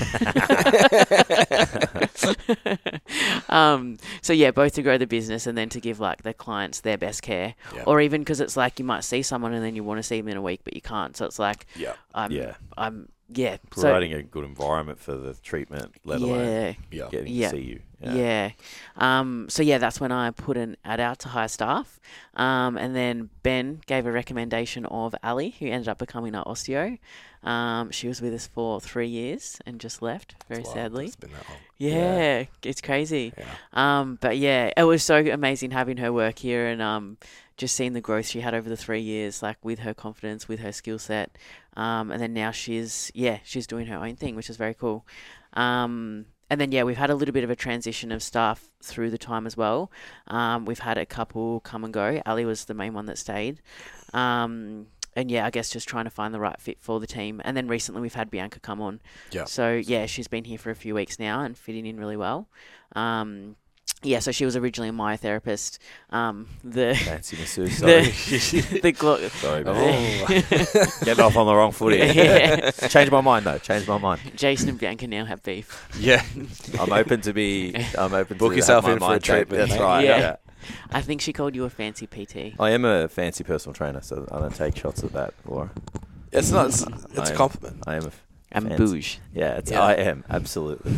me. um, so yeah, both to grow the business and then to give like the clients their best care, Yeah. or even because it's like you might see someone and then you want to see them in a week but you can't. So it's like Yeah. I'm, Yeah. I'm, yeah, so, Providing a good environment for the treatment, let alone yeah, Yeah. getting Yeah. to see you. yeah. Um, so yeah, that's when I put an ad out to hire staff, um, and then Ben gave a recommendation of Ali, who ended up becoming our osteo. Um, she was with us for three years and just left, very It's wild. sadly. It's been that long. Yeah, it's crazy. Yeah. Um, but yeah, it was so amazing having her work here and um, just seeing the growth she had over the three years, like with her confidence, with her skill set. Um, and then now she's, yeah, she's doing her own thing, which is very cool. Um, and then, yeah, we've had a little bit of a transition of staff through the time as well. Um, we've had a couple come and go. Ali was the main one that stayed. Um, and yeah, I guess just trying to find the right fit for the team. And then recently we've had Bianca come on. Yeah. So yeah, she's been here for a few weeks now and fitting in really well. Um, yeah, so she was originally a myotherapist. Um, the Fancy masseuse. Sorry. the, the glo- Sorry, Oh. man. Getting off on the wrong foot here. Yeah. Change my mind though. Change my mind. Jason and Bianca now have beef. Yeah. I'm open to be. I'm open Book to yourself have my in for a mind changed. treatment, That's mate. right. Yeah. Yeah. I think she called you a fancy P T. I am a fancy personal trainer, so I don't take shots at that, Laura. It's not. It's, it's I a am- compliment. I am a. F- And fancy. bouge. Yeah, it's. Yeah. I am absolutely.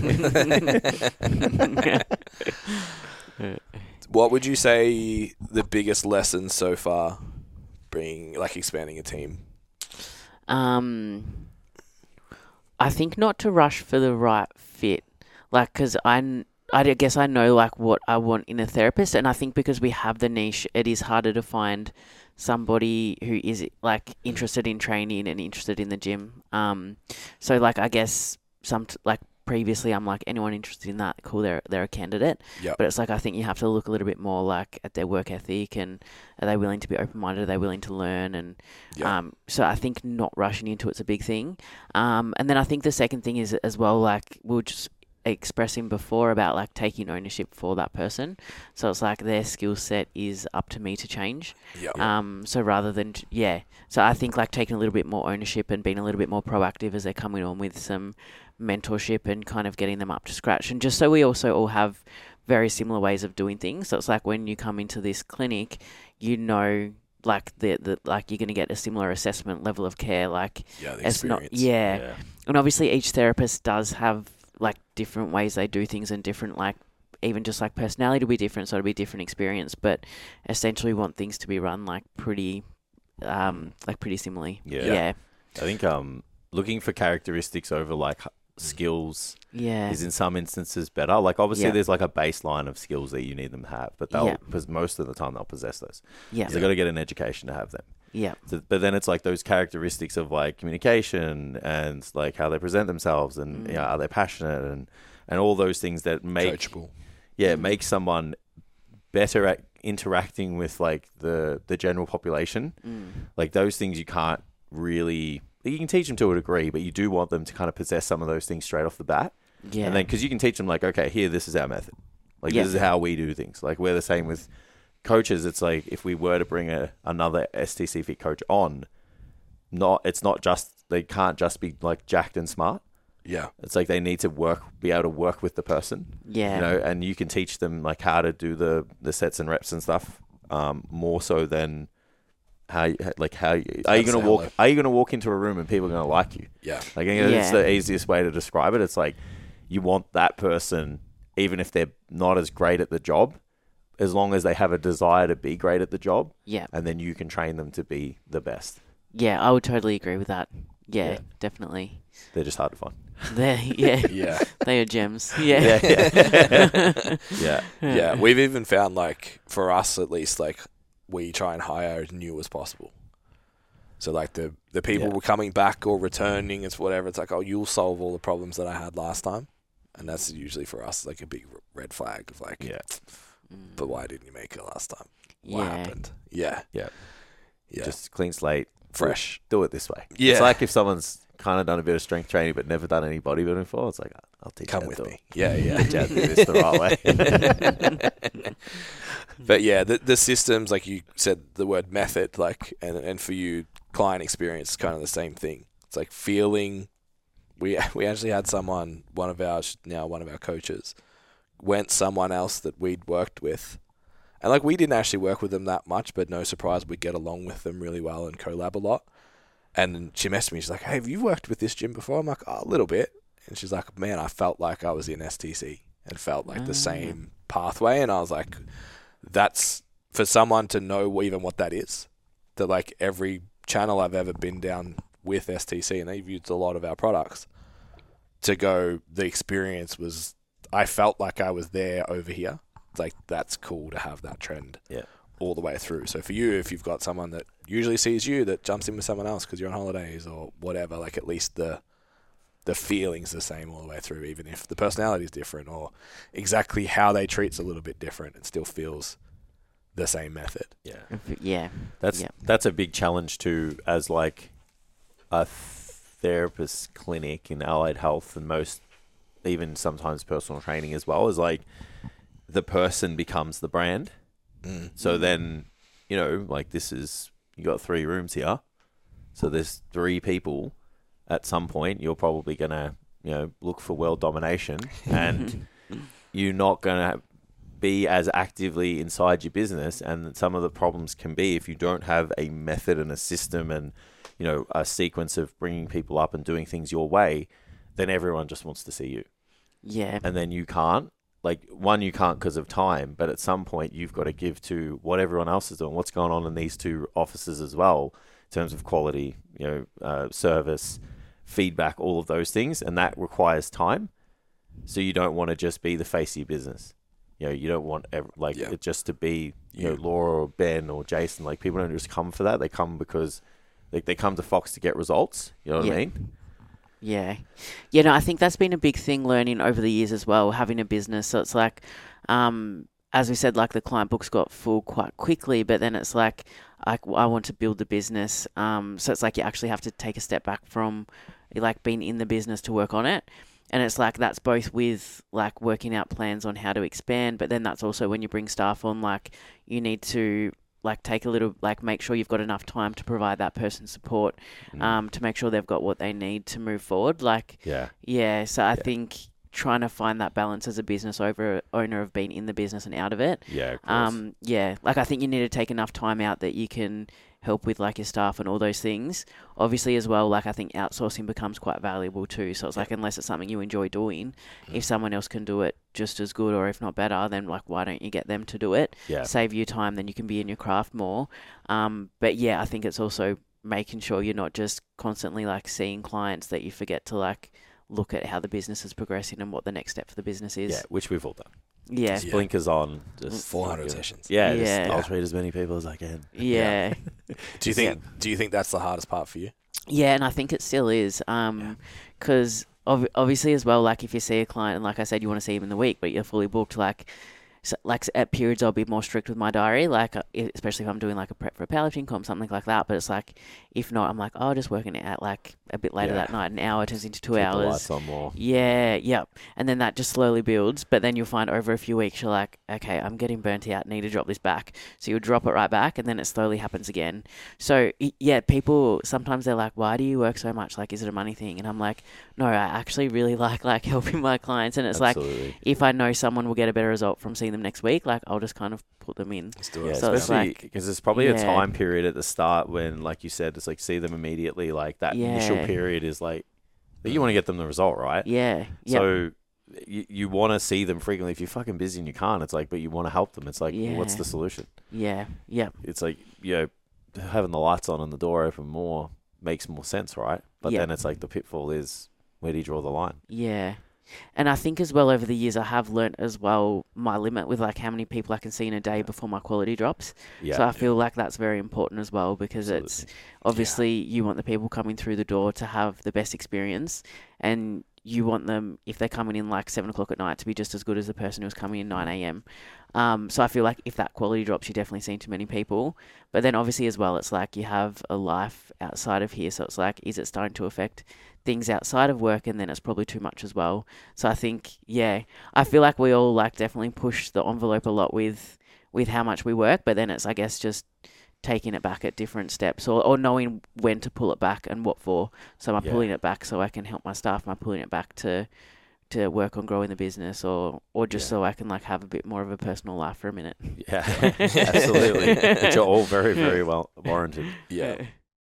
What would you say the biggest lesson so far, being like expanding a team? Um, I think not to rush for the right fit, like because I, kn- I d- guess I know like what I want in a therapist, and I think because we have the niche, it is harder to find somebody who is like interested in training and interested in the gym. Um, so like I guess some t- like previously I'm like anyone interested in that, cool, they're they're a candidate. Yep. But it's like I think you have to look a little bit more like at their work ethic and are they willing to be open minded? Are they willing to learn? And Yeah. um, so I think not rushing into it's a big thing. Um, and then I think the second thing is as well, like we were just expressing before about like taking ownership for that person. So it's like their skill set is up to me to change. Yeah. Um, so rather than, yeah. So I think like taking a little bit more ownership and being a little bit more proactive as they're coming on with some mentorship and kind of getting them up to scratch. And just so we also all have very similar ways of doing things. So it's like when you come into this clinic, you know, like the, the like you're going to get a similar assessment level of care. Like Yeah. The it's not, experience. yeah. And obviously each therapist does have like different ways they do things and different like even just like personality will be different, so it'll be different experience, but essentially we want things to be run like pretty um like pretty similarly. Yeah. Yeah. I think um looking for characteristics over like h- skills Yeah. is in some instances better. Like obviously Yeah. there's like a baseline of skills that you need them to have, but they'll Yeah. because most of the time they'll possess those. Yeah. 'Cause they've got to get an education to have them. Yeah. So, but then it's like those characteristics of like communication and like how they present themselves and Mm. you know, are they passionate and, and all those things that make Coachable. yeah Mm. make someone better at interacting with like the the general population. Mm. Like those things you can't really you can teach them to a degree, but you do want them to kind of possess some of those things straight off the bat. Yeah. And then because you can teach them like, okay, here, this is our method. Like Yeah. this is how we do things. Like we're the same with coaches. It's like if we were to bring a another S T C Fit coach on, not it's not just they can't just be like jacked and smart. Yeah. It's like they need to work, be able to work with the person. yeah. You know, and you can teach them like how to do the the sets and reps and stuff um, more so than how you, like how you, are you That's gonna how walk? they- Are you gonna walk into a room and people are gonna like you? Yeah. Like you know, it's Yeah. the easiest way to describe it. It's like you want that person, even if they're not as great at the job, as long as they have a desire to be great at the job, Yeah. and then you can train them to be the best. Yeah. I would totally agree with that. Yeah, Yeah. definitely. They're just hard to find. They yeah. Yeah. They are gems. Yeah. Yeah, yeah. yeah. Yeah. We've even found, like, for us at least, like, we try and hire as new as possible. So, like, the, the people Yeah. were coming back or returning, it's whatever. It's like, oh, you'll solve all the problems that I had last time. And that's usually for us, like, a big r- red flag of, like, Yeah. Mm. but why didn't you make it last time? What Yeah. happened? Yeah. Yeah. Yeah. Just clean slate. fresh. Do it this way. Yeah. It's like if someone's kind of done a bit of strength training but never done any bodybuilding before. It's like, I'll teach Come you how with to do me. it. Yeah, yeah. Teach you how to do this the right way. But yeah, the the systems, like you said, the word method, like, and and for you, client experience is kind of the same thing. It's like feeling. We we actually had someone, one of our now one of our coaches, went someone else that we'd worked with, and like we didn't actually work with them that much, but no surprise, we get along with them really well and collab a lot. And then she messaged me, she's like, "Hey, have you worked with this gym before?" I'm like, oh, "A little bit." And she's like, "Man, I felt like I was in S T C and felt like Ah. the same pathway." And I was like, that's for someone to know even what that is. That like every channel I've ever been down with S T C, and they've used a lot of our products, to go, the experience was, I felt like I was there over here. It's like, that's cool to have that trend Yeah. all the way through. So for you, if you've got someone that usually sees you that jumps in with someone else because you're on holidays or whatever, like at least the the feeling's the same all the way through, even if the personality is different or exactly how they treat's a little bit different, it still feels the same method. Yeah. Yeah. That's Yeah. that's a big challenge too, as like a therapist clinic in allied health and most, even sometimes personal training as well, is like the person becomes the brand. Mm. So then, you know, like this is, you got three rooms here. So there's three people. At some point, you're probably going to, you know, look for world domination, and you're not going to be as actively inside your business. And some of the problems can be if you don't have a method and a system and, you know, a sequence of bringing people up and doing things your way, then everyone just wants to see you. Yeah. And then you can't. Like, one, you can't because of time, but at some point you've got to give to what everyone else is doing, what's going on in these two offices as well, in terms of quality, you know, uh, service, feedback, all of those things, and that requires time. So you don't want to just be the face of your business. You know, you don't want ev- like Yeah. it just to be, you know, You. Laura or Ben or Jason. Like, people don't just come for that. They come because like they come to Fox to get results. You know what Yeah. I mean? Yeah. Yeah, no, I think that's been a big thing learning over the years as well, having a business. So it's like, um, as we said, like the client books got full quite quickly, but then it's like, I, I want to build the business. Um, so it's like you actually have to take a step back from like being in the business to work on it. And it's like that's both with like working out plans on how to expand, but then that's also when you bring staff on, like you need to like take a little, like make sure you've got enough time to provide that person support, Mm. um, to make sure they've got what they need to move forward. Like, Yeah. yeah, so I Yeah. think trying to find that balance as a business over owner of being in the business and out of it. Yeah. Of course. Um, yeah, like I think you need to take enough time out that you can help with like your staff and all those things. Obviously as well, like I think outsourcing becomes quite valuable too. So it's like, unless it's something you enjoy doing, Mm. if someone else can do it just as good or if not better, then like why don't you get them to do it? yeah. Save you time, then you can be in your craft more. Um, but yeah, I think it's also making sure you're not just constantly like seeing clients, that you forget to like look at how the business is progressing and what the next step for the business is. Yeah. Which we've all done. Yeah. Just blinkers on. Just four hundred yeah. sessions. Yeah, Yeah. Just, I'll treat as many people as I can. Yeah. Do you think? Do you think that's the hardest part for you? Yeah, and I think it still is. Um, because ob- obviously as well, like if you see a client, and like I said, you want to see him in the week, but you're fully booked, like. So, like at periods, I'll be more strict with my diary, like uh, i- especially if I'm doing like a prep for a powerlifting comp, something like that. But it's like, if not, I'm like, oh, just working it out like a bit later Yeah. that night. An hour turns into two Keep hours. the lights on more. Yeah, yep. And then that just slowly builds. But then you'll find over a few weeks, you're like, okay, I'm getting burnt out, need to drop this back. So you'll drop it right back, and then it slowly happens again. So, y- yeah, people, sometimes they're like, why do you work so much? Like, is it a money thing? And I'm like, no, I actually really like, like helping my clients. And it's Absolutely. like, if I know someone will get a better result from seeing them next week, like, I'll just kind of put them in. Let's do Yeah, it. So it's especially like- because there's probably a yeah. time period at the start when, like you said, it's like see them immediately. Like that initial Yeah. period is like you want to get them the result, right? Yeah. Yep. So you, you want to see them frequently. If you're fucking busy and you can't, it's like, but you want to help them. It's like, well, what's Yeah. the solution? Yeah. Yep. It's like, you know, having the lights on and the door open more makes more sense, right? But Yeah. then it's like the pitfall is where do you draw the line? Yeah. And I think as well over the years I have learnt as well my limit with like how many people I can see in a day before my quality drops. Yeah. So I feel like that's very important as well because it's obviously you want the people coming through the door to have the best experience, and you want them, if they're coming in like seven o'clock at night, to be just as good as the person who's coming in nine a.m. Um, so I feel like if that quality drops, you're definitely seeing too many people. But then obviously as well, it's like you have a life outside of here. So it's like, is it starting to affect things outside of work? And then it's probably too much as well. So I think, yeah, I feel like we all like definitely push the envelope a lot with, with how much we work. But then it's, I guess, just taking it back at different steps, or, or knowing when to pull it back and what for. So am I Yeah. pulling it back so I can help my staff? Am I pulling it back to to work on growing the business, or or just Yeah. so I can like have a bit more of a personal life for a minute? Yeah, absolutely. Which are all very, very well warranted. Yeah.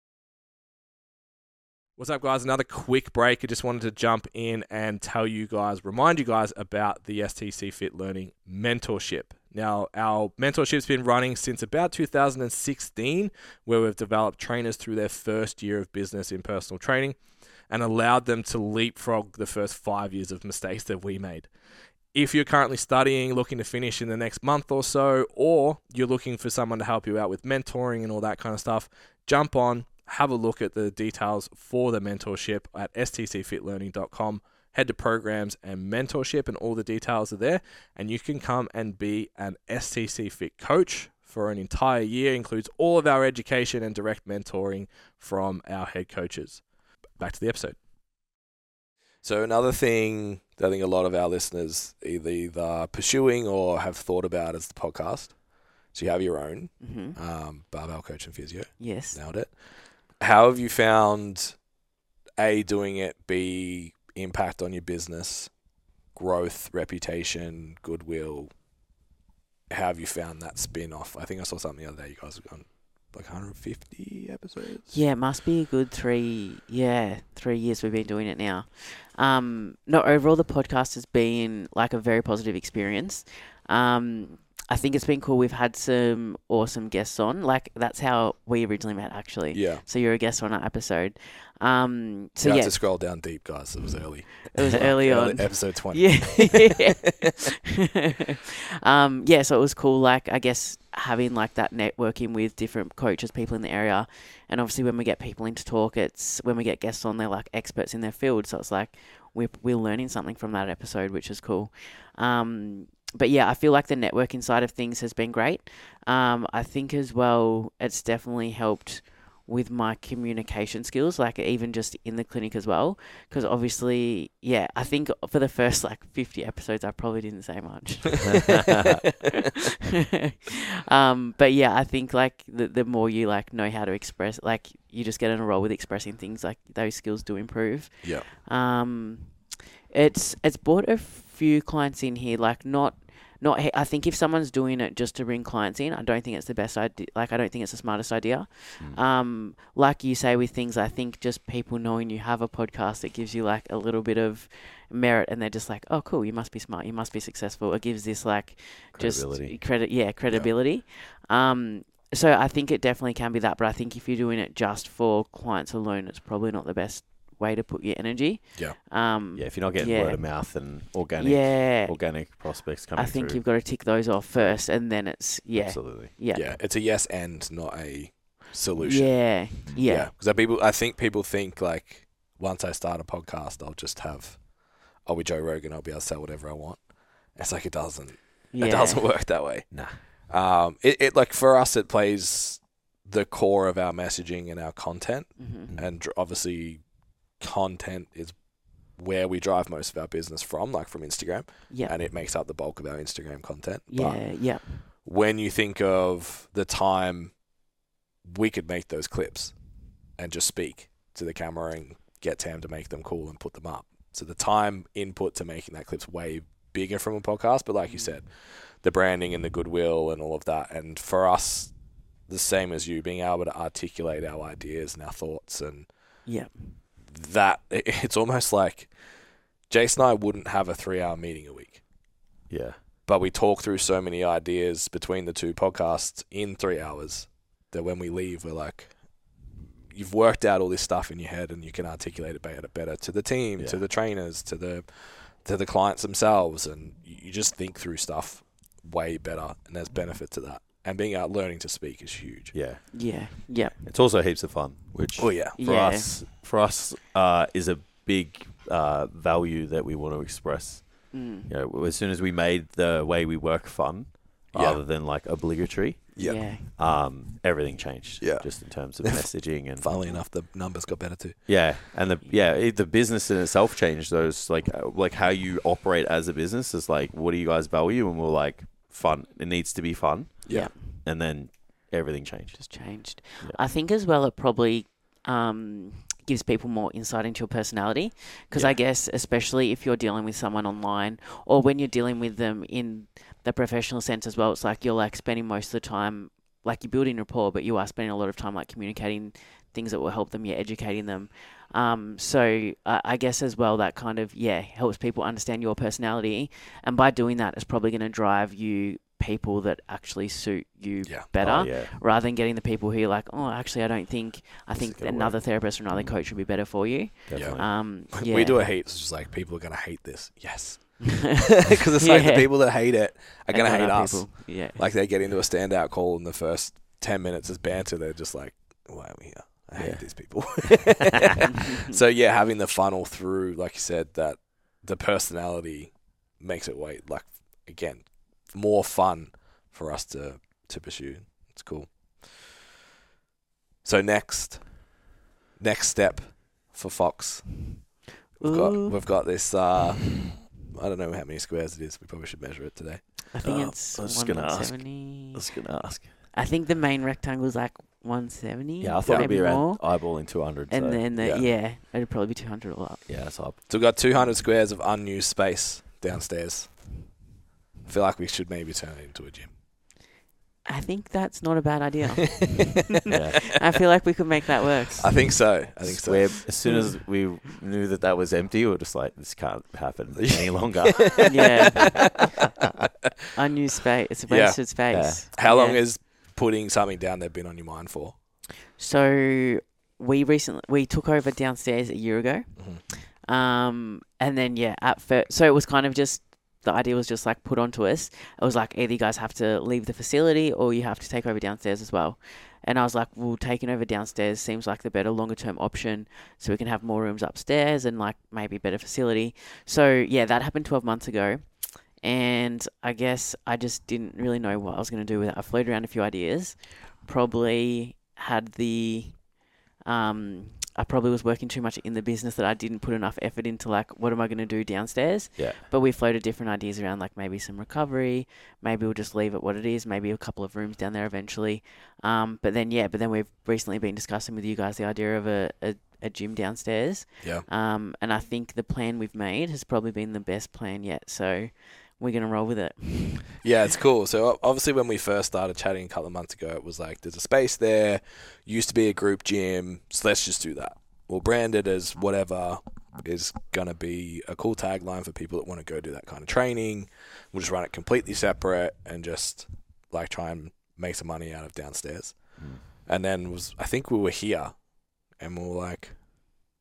What's up, guys? Another quick break. I just wanted to jump in and tell you guys, remind you guys about the S T C Fit Learning Mentorship. Now, our mentorship's been running since about two thousand sixteen, where we've developed trainers through their first year of business in personal training and allowed them to leapfrog the first five years of mistakes that we made. If you're currently studying, looking to finish in the next month or so, or you're looking for someone to help you out with mentoring and all that kind of stuff, jump on, have a look at the details for the mentorship at s t c fit learning dot com. Head to programs and mentorship, and all the details are there. And you can come and be an S T C Fit coach for an entire year. Includes all of our education and direct mentoring from our head coaches. Back to the episode. So another thing that I think a lot of our listeners either, either pursuing or have thought about is the podcast. So you have your own Mm-hmm. um, barbell coach and physio. Yes. Nailed it. How have you found A, doing it, B, impact on your business, growth, reputation, goodwill? How have you found that spin off? I think I saw something the other day. You guys have gone like one hundred fifty episodes. Yeah, it must be a good three, yeah, three years we've been doing it now. Um, no, overall the podcast has been like a very positive experience. Um, I think it's been cool. We've had some awesome guests on. Like, that's how we originally met, actually. Yeah. So you're a guest on our episode. Um, so You yeah, have to scroll down deep, guys. It was early. it was early on. Episode twenty. Yeah. um, yeah, so it was cool, like, I guess, having, like, that networking with different coaches, people in the area. And obviously when we get people in to talk, it's, when we get guests on, they're, like, experts in their field. So it's like, we're, we're learning something from that episode, which is cool. Um, but yeah, I feel like the networking side of things has been great. Um, I think as well, it's definitely helped with my communication skills, like even just in the clinic as well. Because obviously, yeah, I think for the first like fifty episodes, I probably didn't say much. um, but yeah, I think like the, the more you like know how to express, like you just get in a role with expressing things, like those skills do improve. Yeah. Um, it's it's brought a few clients in here, like not not. I think if someone's doing it just to bring clients in, I don't think it's the best idea. Like I don't think it's the smartest idea. Mm. Um, like you say with things, I think just people knowing you have a podcast, it gives you like a little bit of merit, and they're just like, oh, cool, you must be smart, you must be successful. It gives this like Credibility. just credit, yeah, credibility. Um, so I think it definitely can be that, but I think if you're doing it just for clients alone, it's probably not the best way to put your energy. Yeah. Um, Yeah, if you're not getting yeah. word of mouth and organic, yeah. organic prospects coming I think through. you've got to tick those off first, and then it's yeah, Absolutely. yeah, Yeah, it's a yes and not a solution. yeah, yeah, Because people, I think people think like once I start a podcast, I'll just have, I'll be Joe Rogan, I'll be able to sell whatever I want. It's like it doesn't. yeah. It doesn't work that way. Nah. Um, it, it like for us, it plays the core of our messaging and our content, Mhm. and dr- obviously, content is where we drive most of our business from, like from Instagram, Yeah, and it makes up the bulk of our Instagram content. yeah, But yeah, when you think of the time we could make those clips and just speak to the camera and get Tam to make them cool and put them up. So the time input to making that clip's way bigger from a podcast, but like you said, the branding and the goodwill and all of that. And for us, the same as you, being able to articulate our ideas and our thoughts, and yeah, that, it's almost like Jason and I wouldn't have a three-hour meeting a week. Yeah. But we talk through so many ideas between the two podcasts in three hours that when we leave, we're like, you've worked out all this stuff in your head and you can articulate it better, better to the team, Yeah. to the trainers, to the to the clients themselves, and you just think through stuff way better, and there's benefit to that. And being out learning to speak is huge. Yeah. yeah, yeah, It's also heaps of fun, which Oh yeah, for Yeah. us for us uh, is a big uh, value that we want to express. mm. You know, as soon as we made the way we work fun, Yeah. rather than like obligatory, yeah. yeah, um, everything changed. Yeah. Just in terms of messaging and Funnily enough, the numbers got better too. yeah, and the yeah it, the business in itself changed. Those like uh, like how you operate as a business is like, what do you guys value? And we're like, fun. It needs to be fun. yeah. And then everything changed. Just changed. Yeah. I think as well, it probably um, gives people more insight into your personality, because Yeah. I guess especially if you're dealing with someone online, or when you're dealing with them in the professional sense as well, it's like you're like spending most of the time, like you're building rapport, but you are spending a lot of time like communicating things that will help them. You're educating them. Um, so uh, I guess as well that kind of yeah helps people understand your personality, and by doing that, it's probably going to drive you people that actually suit you Yeah. better, Oh, yeah. rather than getting the people who are like, oh, actually, I don't think, I This is think gonna another work. therapist or another Mm. coach would be better for you. Definitely. Um, yeah. We do a hate. It's just like people are gonna hate this. Yes, because it's like the Yeah. people that hate it are gonna And hate other us. people. Yeah. Like they get into a standout call in the first ten minutes as banter. They're just like, why are we here? I hate Yeah. these people. So yeah, having the funnel through, like you said, that the personality makes it way like again more fun for us to to pursue. It's cool. So next, next step for Fox, we've got Ooh. we've got this. Uh, I don't know how many squares it is. We probably should measure it today. I think Oh, it's I was just gonna ask. one seventy. I was gonna ask. I think the main rectangle is like one seventy. Yeah, I thought it'd maybe be around more. eyeballing two hundred. And so, then the, yeah. yeah. it'd probably be two hundred all up. yeah, that's up. So we've got two hundred squares of unused space downstairs. I feel like we should maybe turn it into a gym. I think that's not a bad idea. Yeah. I feel like we could make that work. I think so. I think so. Where, as soon as we knew that that was empty, we were just like, this can't happen any longer. Yeah. Unused space. It's a Yeah. wasted space. How long Yeah. has putting something down there been on your mind for? So we recently we took over downstairs a year ago, Mhm. um, and then yeah, at first, so it was kind of just the idea was just like put onto us. It was like either you guys have to leave the facility or you have to take over downstairs as well. And I was like, well, taking over downstairs seems like the better longer term option, so we can have more rooms upstairs and like maybe better facility. So yeah, that happened twelve months ago. And I guess I just didn't really know what I was going to do with it. I floated around a few ideas. Probably had the, um, I probably was working too much in the business that I didn't put enough effort into like, what am I going to do downstairs? Yeah. But we floated different ideas around, like maybe some recovery, maybe we'll just leave it what it is, maybe a couple of rooms down there eventually. Um, but then, yeah, but then we've recently been discussing with you guys the idea of a, a, a gym downstairs. Yeah. Um, and I think the plan we've made has probably been the best plan yet. So we're going to roll with it. Yeah, it's cool. So o- obviously when we first started chatting a couple of months ago, it was like, there's a space there, used to be a group gym, so let's just do that. We'll brand it as whatever is going to be a cool tagline for people that want to go do that kind of training. We'll just run it completely separate and just like try and make some money out of downstairs. Mm. And then was I think we were here and we were like,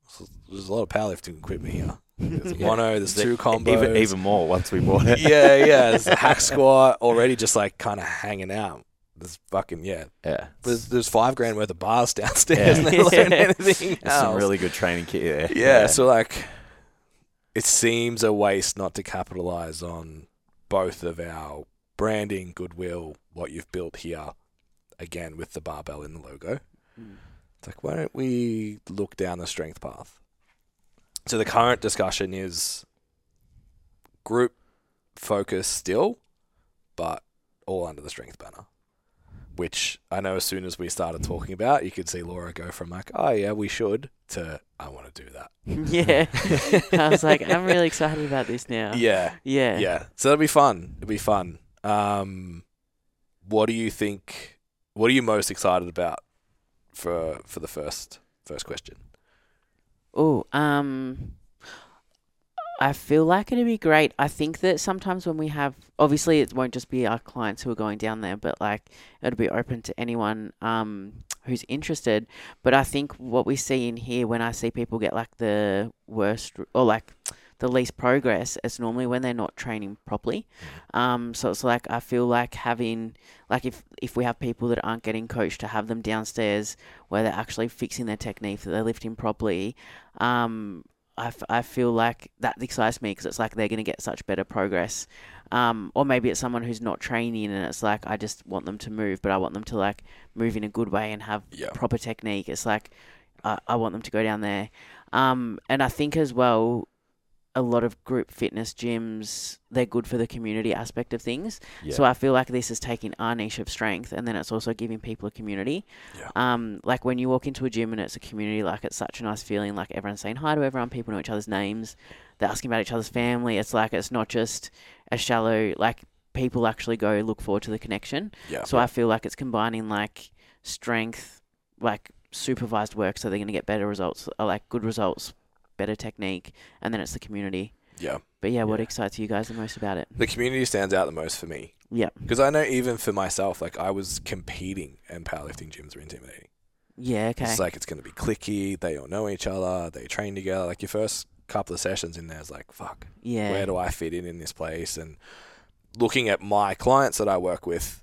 So there's a lot of powerlifting equipment here. There's mono, there's two combos. Even, even more once we bought it. yeah, yeah. There's a hack squat already just like kind of hanging out. There's fucking, yeah. Yeah. There's, there's five grand worth of bars downstairs. Yeah. Yeah. Never learned anything There's else. some really good training kit there. Yeah, so like it seems a waste not to capitalize on both of our branding, goodwill, what you've built here, again with the barbell in the logo. Mm. It's like, why don't we look down the strength path? So the current discussion is group focus still, but all under the strength banner. Which I know as soon as we started talking about, you could see Laura go from like, oh yeah, we should, to I want to do that. Yeah. I was like, I'm really excited about this now. Yeah. Yeah. Yeah. So it'll be fun. It'll be fun. Um, what do you think, what are you most excited about for for the first first question? Oh, um, I feel like it'd be great. I think that sometimes when we have, obviously it won't just be our clients who are going down there, but like it'll be open to anyone um, who's interested. But I think what we see in here, when I see people get like the worst or like the least progress, it's normally when they're not training properly. Um, so it's like, I feel like having, like if, if we have people that aren't getting coached, to have them downstairs where they're actually fixing their technique, that they're lifting properly. Um, I, f- I feel like that excites me because it's like they're going to get such better progress. Um, or maybe it's someone who's not training and it's like, I just want them to move, but I want them to like move in a good way and have Yeah. proper technique. It's like, I, I want them to go down there. Um, and I think as well, a lot of group fitness gyms, they're good for the community aspect of things. Yeah. So I feel like this is taking our niche of strength, and then it's also giving people a community. Yeah. Um, like when you walk into a gym and it's a community, like it's such a nice feeling, like everyone's saying hi to everyone, people know each other's names, they're asking about each other's family. It's like, it's not just a shallow, like people actually go look forward to the connection. Yeah. So I feel like it's combining like strength, like supervised work, so they're going to get better results, or like good results, better technique, and then it's the community. Yeah. But yeah, what Yeah. excites you guys the most about it? The community stands out the most for me. Yeah. Because I know even for myself, like I was competing and powerlifting gyms are intimidating. Yeah, okay. It's like it's going to be cliquey. They all know each other. They train together. Like your first couple of sessions in there is like, fuck, yeah. where do I fit in in this place? And looking at my clients that I work with,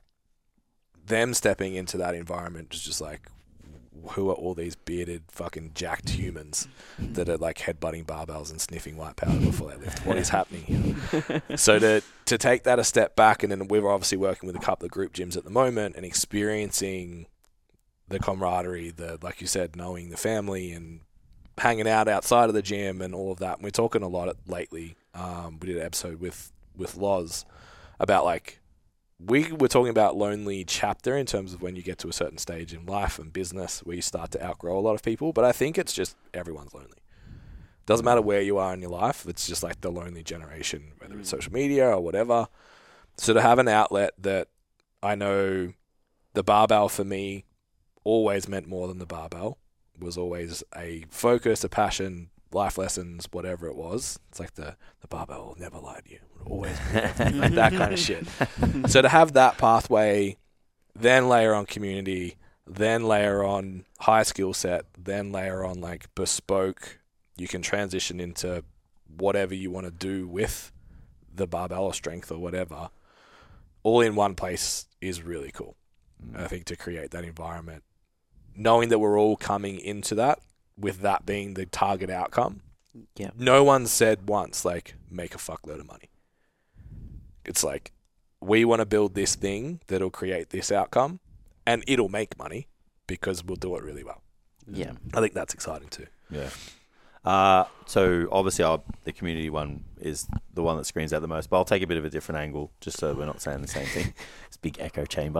them stepping into that environment is just like, who are all these bearded fucking jacked humans that are like headbutting barbells and sniffing white powder before they lift? What is happening here? So to to take that a step back, and then we're obviously working with a couple of group gyms at the moment and experiencing the camaraderie, the, like you said, knowing the family and hanging out outside of the gym and all of that. And we're talking a lot lately. Um, we did an episode with, with Loz about like, we were talking about lonely chapter in terms of when you get to a certain stage in life and business where you start to outgrow a lot of people. But I think it's just everyone's lonely. Doesn't matter where you are in your life. It's just like the lonely generation, whether it's social media or whatever. So to have an outlet that I know the barbell for me always meant more than the barbell, was always a focus, a passion, life lessons, whatever it was. It's like the, the barbell will never lie to you. It'll always be there. Like that kind of shit. So to have that pathway, then layer on community, then layer on high skill set, then layer on like bespoke, you can transition into whatever you want to do with the barbell or strength or whatever, all in one place is really cool. Mm. I think to create that environment, knowing that we're all coming into that with that being the target outcome. Yeah. No one said once, like, make a fuckload of money. It's like, we want to build this thing that'll create this outcome, and it'll make money because we'll do it really well. Yeah. I think that's exciting too. Yeah. Uh, so obviously our, the community one is the one that screams out the most, but I'll take a bit of a different angle just so we're not saying the same thing. It's a big echo chamber.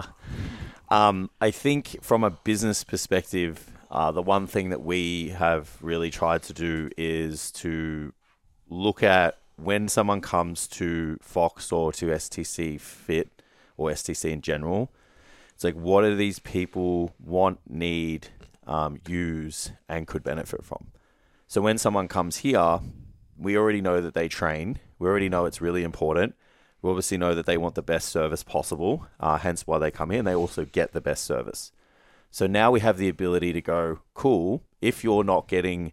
Um, I think from a business perspective, uh, the one thing that we have really tried to do is to look at when someone comes to Fox or to S T C Fit or S T C in general, it's like, what do these people want, need, um, use, and could benefit from? So when someone comes here, we already know that they train. We already know it's really important. We obviously know that they want the best service possible, uh, hence why they come here, and they also get the best service. So now we have the ability to go, cool, if you're not getting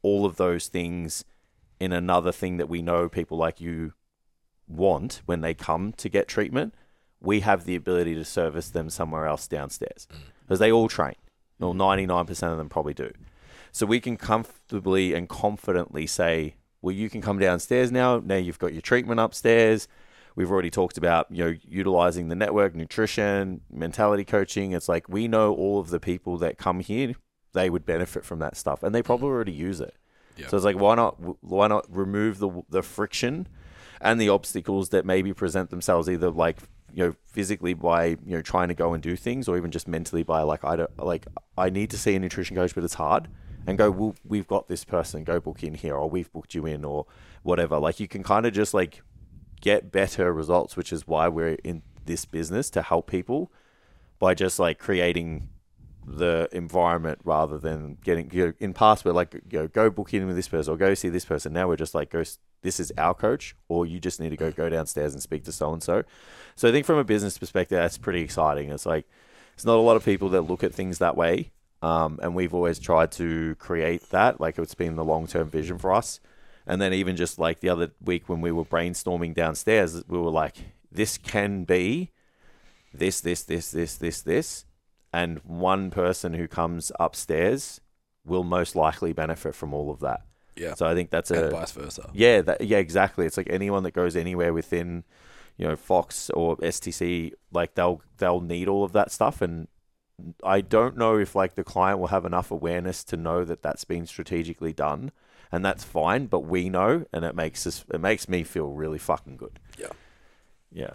all of those things in another thing that we know people like you want when they come to get treatment, we have the ability to service them somewhere else downstairs because they all train. Well, ninety-nine percent of them probably do. So we can comfortably and confidently say, well, you can come downstairs now. Now you've got your treatment upstairs. We've already talked about, you know, utilizing the network, nutrition, mentality coaching. It's like we know all of the people that come here, they would benefit from that stuff, and they probably already use it. Yep. So it's like, why not? Why not remove the the friction and the obstacles that maybe present themselves, either like, you know, physically by, you know, trying to go and do things, or even just mentally by like, I don't like, I need to see a nutrition coach, but it's hard. And go, well, we've got this person. Go book in here, or we've booked you in, or whatever. Like you can kind of just like get better results, which is why we're in this business, to help people by just like creating the environment rather than getting, you know, in past we're like, you know, go book in with this person or go see this person. Now we're just like, go, this is our coach, or you just need to go go downstairs and speak to so-and-so. So I think from a business perspective, that's pretty exciting. It's like, it's not a lot of people that look at things that way. Um, and we've always tried to create that. Like it's been the long-term vision for us. And then even just like the other week when we were brainstorming downstairs, we were like, this can be this, this, this, this, this, this. And one person who comes upstairs will most likely benefit from all of that. Yeah. So I think that's and a... vice versa. Yeah, that, yeah, exactly. It's like anyone that goes anywhere within, you know, Fox or S T C, like they'll they'll need all of that stuff. And I don't know if like the client will have enough awareness to know that that's been strategically done. And that's fine, but we know, and it makes us, it makes me feel really fucking good. Yeah. Yeah.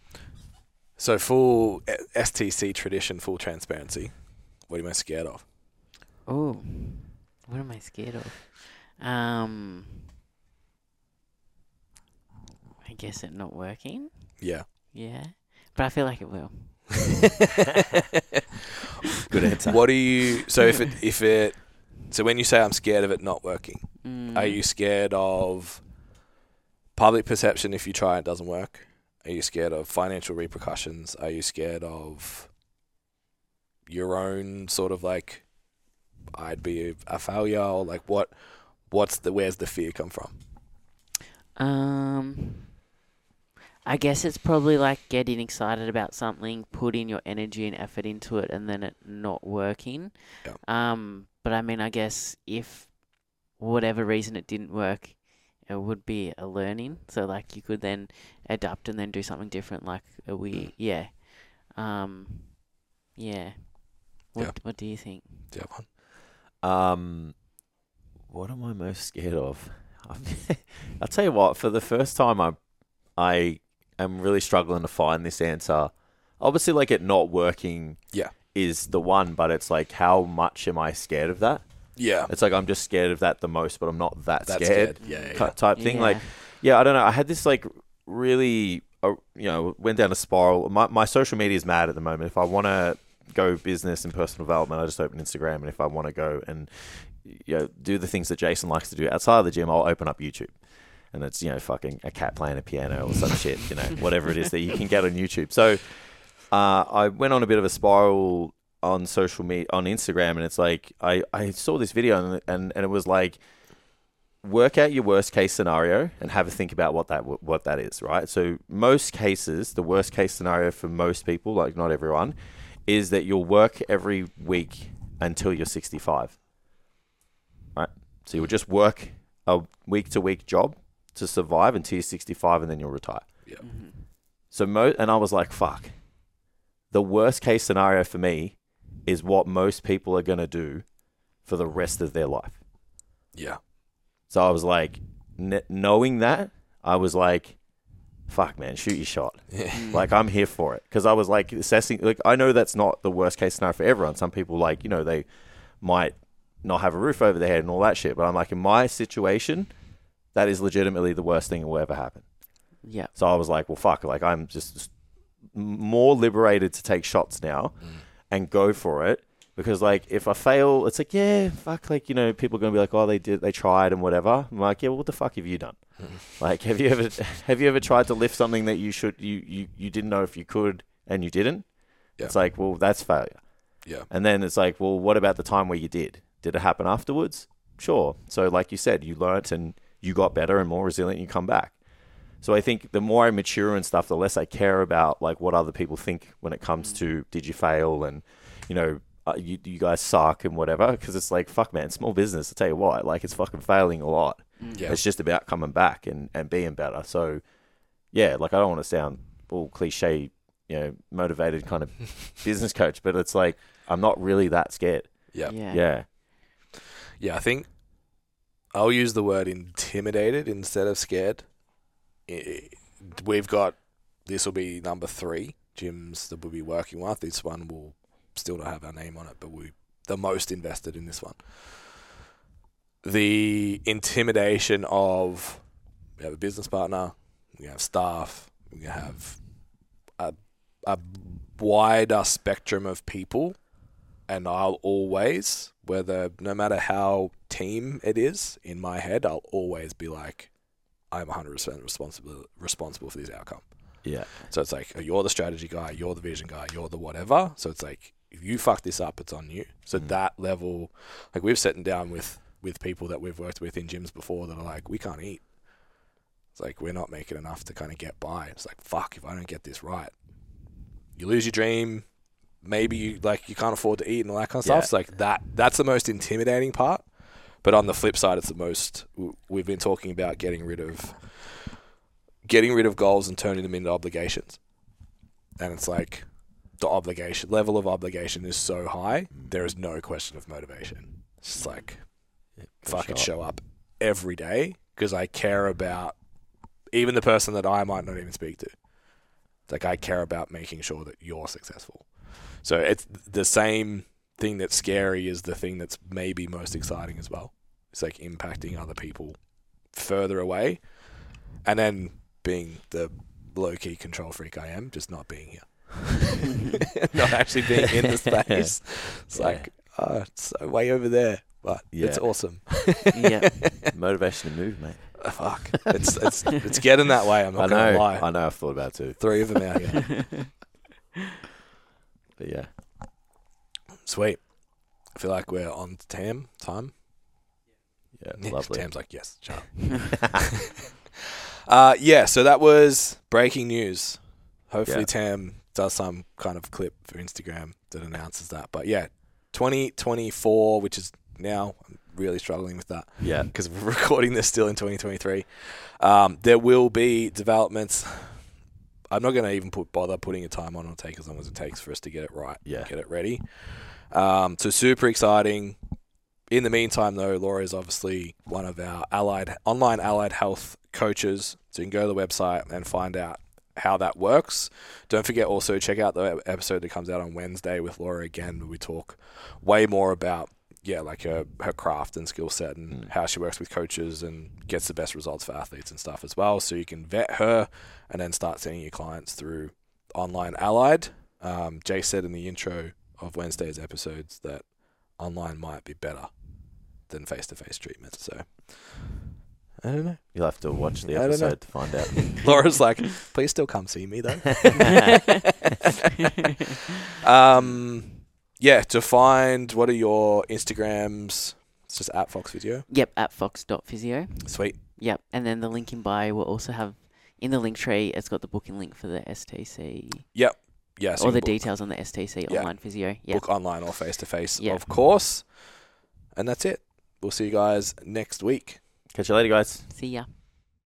So full S T C tradition, full transparency. What are you most scared of? Oh, what am I scared of? Um, I guess it not working. Yeah. Yeah, but I feel like it will. Good answer. What do you? So if it if it so when you say I'm scared of it not working, Mm. are you scared of public perception if you try and it doesn't work? Are you scared of financial repercussions? Are you scared of your own sort of like, I'd be a, a failure, or like what? What's the where's the fear come from? Um, I guess it's probably like getting excited about something, putting your energy and effort into it, and then it not working. Yeah. Um, but I mean, I guess if whatever reason it didn't work, it would be a learning. So like you could then adapt and then do something different. Like are we, yeah, um, yeah. What Yeah. What do you think? Do you have one? Um, what am I most scared of? I'll tell you what. For the first time, I, I am really struggling to find this answer. Obviously, like it not working, Yeah. is the one. But it's like, how much am I scared of that? Yeah. It's like I'm just scared of that the most, but I'm not that That's scared. scared. Yeah, yeah, ty- yeah. Type thing. Yeah. Like, yeah, I don't know. I had this like really, uh, you know, went down a spiral. My my social media is mad at the moment. If I want to go business and personal development, I just open Instagram, and if I want to go and, you know, do the things that Jason likes to do outside of the gym, I'll open up YouTube, and it's, you know, fucking a cat playing a piano or some shit, you know, whatever it is that you can get on YouTube. So uh, I went on a bit of a spiral on social media, on Instagram, and it's like I, I saw this video, and, and and it was like, work out your worst case scenario and have a think about what that what that is, right? So most cases, the worst case scenario for most people, like not everyone, is that you'll work every week until you're sixty-five, right? So you'll just work a week-to-week job to survive until you're sixty-five, and then you'll retire. Yeah. Mm-hmm. So mo- and I was like, fuck. The worst case scenario for me is what most people are going to do for the rest of their life. Yeah. So I was like, n- knowing that, I was like, fuck, man, shoot your shot. Like, I'm here for it. Because I was like assessing, like, I know that's not the worst case scenario for everyone. Some people, like, you know, they might not have a roof over their head and all that shit. But I'm like, in my situation, that is legitimately the worst thing that will ever happen. Yeah. So I was like, well, fuck, like, I'm just more liberated to take shots now mm. and go for it. Because, like, if I fail, it's like, yeah, fuck, like, you know, people are going to be like, oh, they did, they tried and whatever. I'm like, yeah, well, what the fuck have you done? Like, have you ever have you ever tried to lift something that you should, you, you, you didn't know if you could and you didn't? Yeah. It's like, well, that's failure. Yeah. And then it's like, well, what about the time where you did? Did it happen afterwards? sure. So like you said, you learnt and you got better and more resilient, you come back. So I think the more I mature and stuff, the less I care about like what other people think when it comes to did you fail and, you know, uh, you, you guys suck and whatever. Because it's like, fuck, man, small business, I tell you what, like it's fucking failing a lot. Yeah. It's just about coming back and, and being better. So, yeah, like I don't want to sound all cliche, you know, motivated kind of business coach, but it's like I'm not really that scared. Yeah. Yeah. Yeah. Yeah, I think I'll use the word intimidated instead of scared. I- We've got, this will be number three gyms that we'll be working with. This one will still not have our name on it, but we're the most invested in this one. The intimidation of, we have a business partner, we have staff, we have a, a wider spectrum of people, and I'll always, whether, no matter how team it is, in my head, I'll always be like, I'm one hundred percent responsible responsible for this outcome. Yeah. So it's like, you're the strategy guy, you're the vision guy, you're the whatever. So it's like, if you fuck this up, it's on you. So Mm. that level, like we've sat down with, with people that we've worked with in gyms before that are like, we can't eat. It's like, we're not making enough to kind of get by. It's like, fuck, if I don't get this right, you lose your dream. Maybe you, like, you can't afford to eat and all that kind of Yeah. stuff. It's like that, that's the most intimidating part. But on the flip side, it's the most, we've been talking about getting rid of, getting rid of goals and turning them into obligations. And it's like, the obligation, level of obligation is so high, there is no question of motivation. It's just like, fucking show up every day because I care about even the person that I might not even speak to. It's like, I care about making sure that you're successful. So it's the same thing that's scary is the thing that's maybe most exciting as well. It's like impacting other people further away, and then being the low-key control freak I am, just not being here. Not actually being in the space. It's Yeah. like, oh, it's way over there, but Yeah. it's awesome. Yeah. Motivation to move, mate. Fuck. It's, it's, it's getting that way, I'm I not going to know. lie. I know. I've thought about it too. Three of them out here. But yeah. Sweet. I feel like we're on Tam time. Yeah. Yeah, Lovely. Tam's like, yes, shut up. uh, yeah, so that was breaking news. Hopefully Yeah. Tam does some kind of clip for Instagram that announces that. But yeah, twenty twenty-four, which is now, I'm really struggling with that Yeah. because we're recording this still in twenty twenty-three. Um, there will be developments. I'm not going to even put bother putting a time on. It'll take as long as it takes for us to get it right, Yeah. get it ready. Um, so super exciting. In the meantime, though, Laura is obviously one of our allied online allied health coaches. So you can go to the website and find out how that works. Don't forget also check out the episode that comes out on Wednesday with Laura again, where we talk way more about yeah, like her, her craft and skill set and Mm. how she works with coaches and gets the best results for athletes and stuff as well. So you can vet her and then start sending your clients through online allied. Um, Jay said in the intro of Wednesday's episodes that online might be better than face-to-face treatment. So I don't know. You'll have to watch the I don't know. episode to find out. Laura's like, please still come see me though. um, yeah, to find, what are your Instagrams? It's just at Fox Physio. Yep, at fox dot physio. Sweet. Yep, and then the link in bio will also have, in the link tree, it's got the booking link for the S T C. Yep. Yeah, so All you the can book, details on the S T C Yeah. online physio. Yep. book online or face-to-face, Yeah. of course. And that's it. We'll see you guys next week. Catch you later, guys. See ya.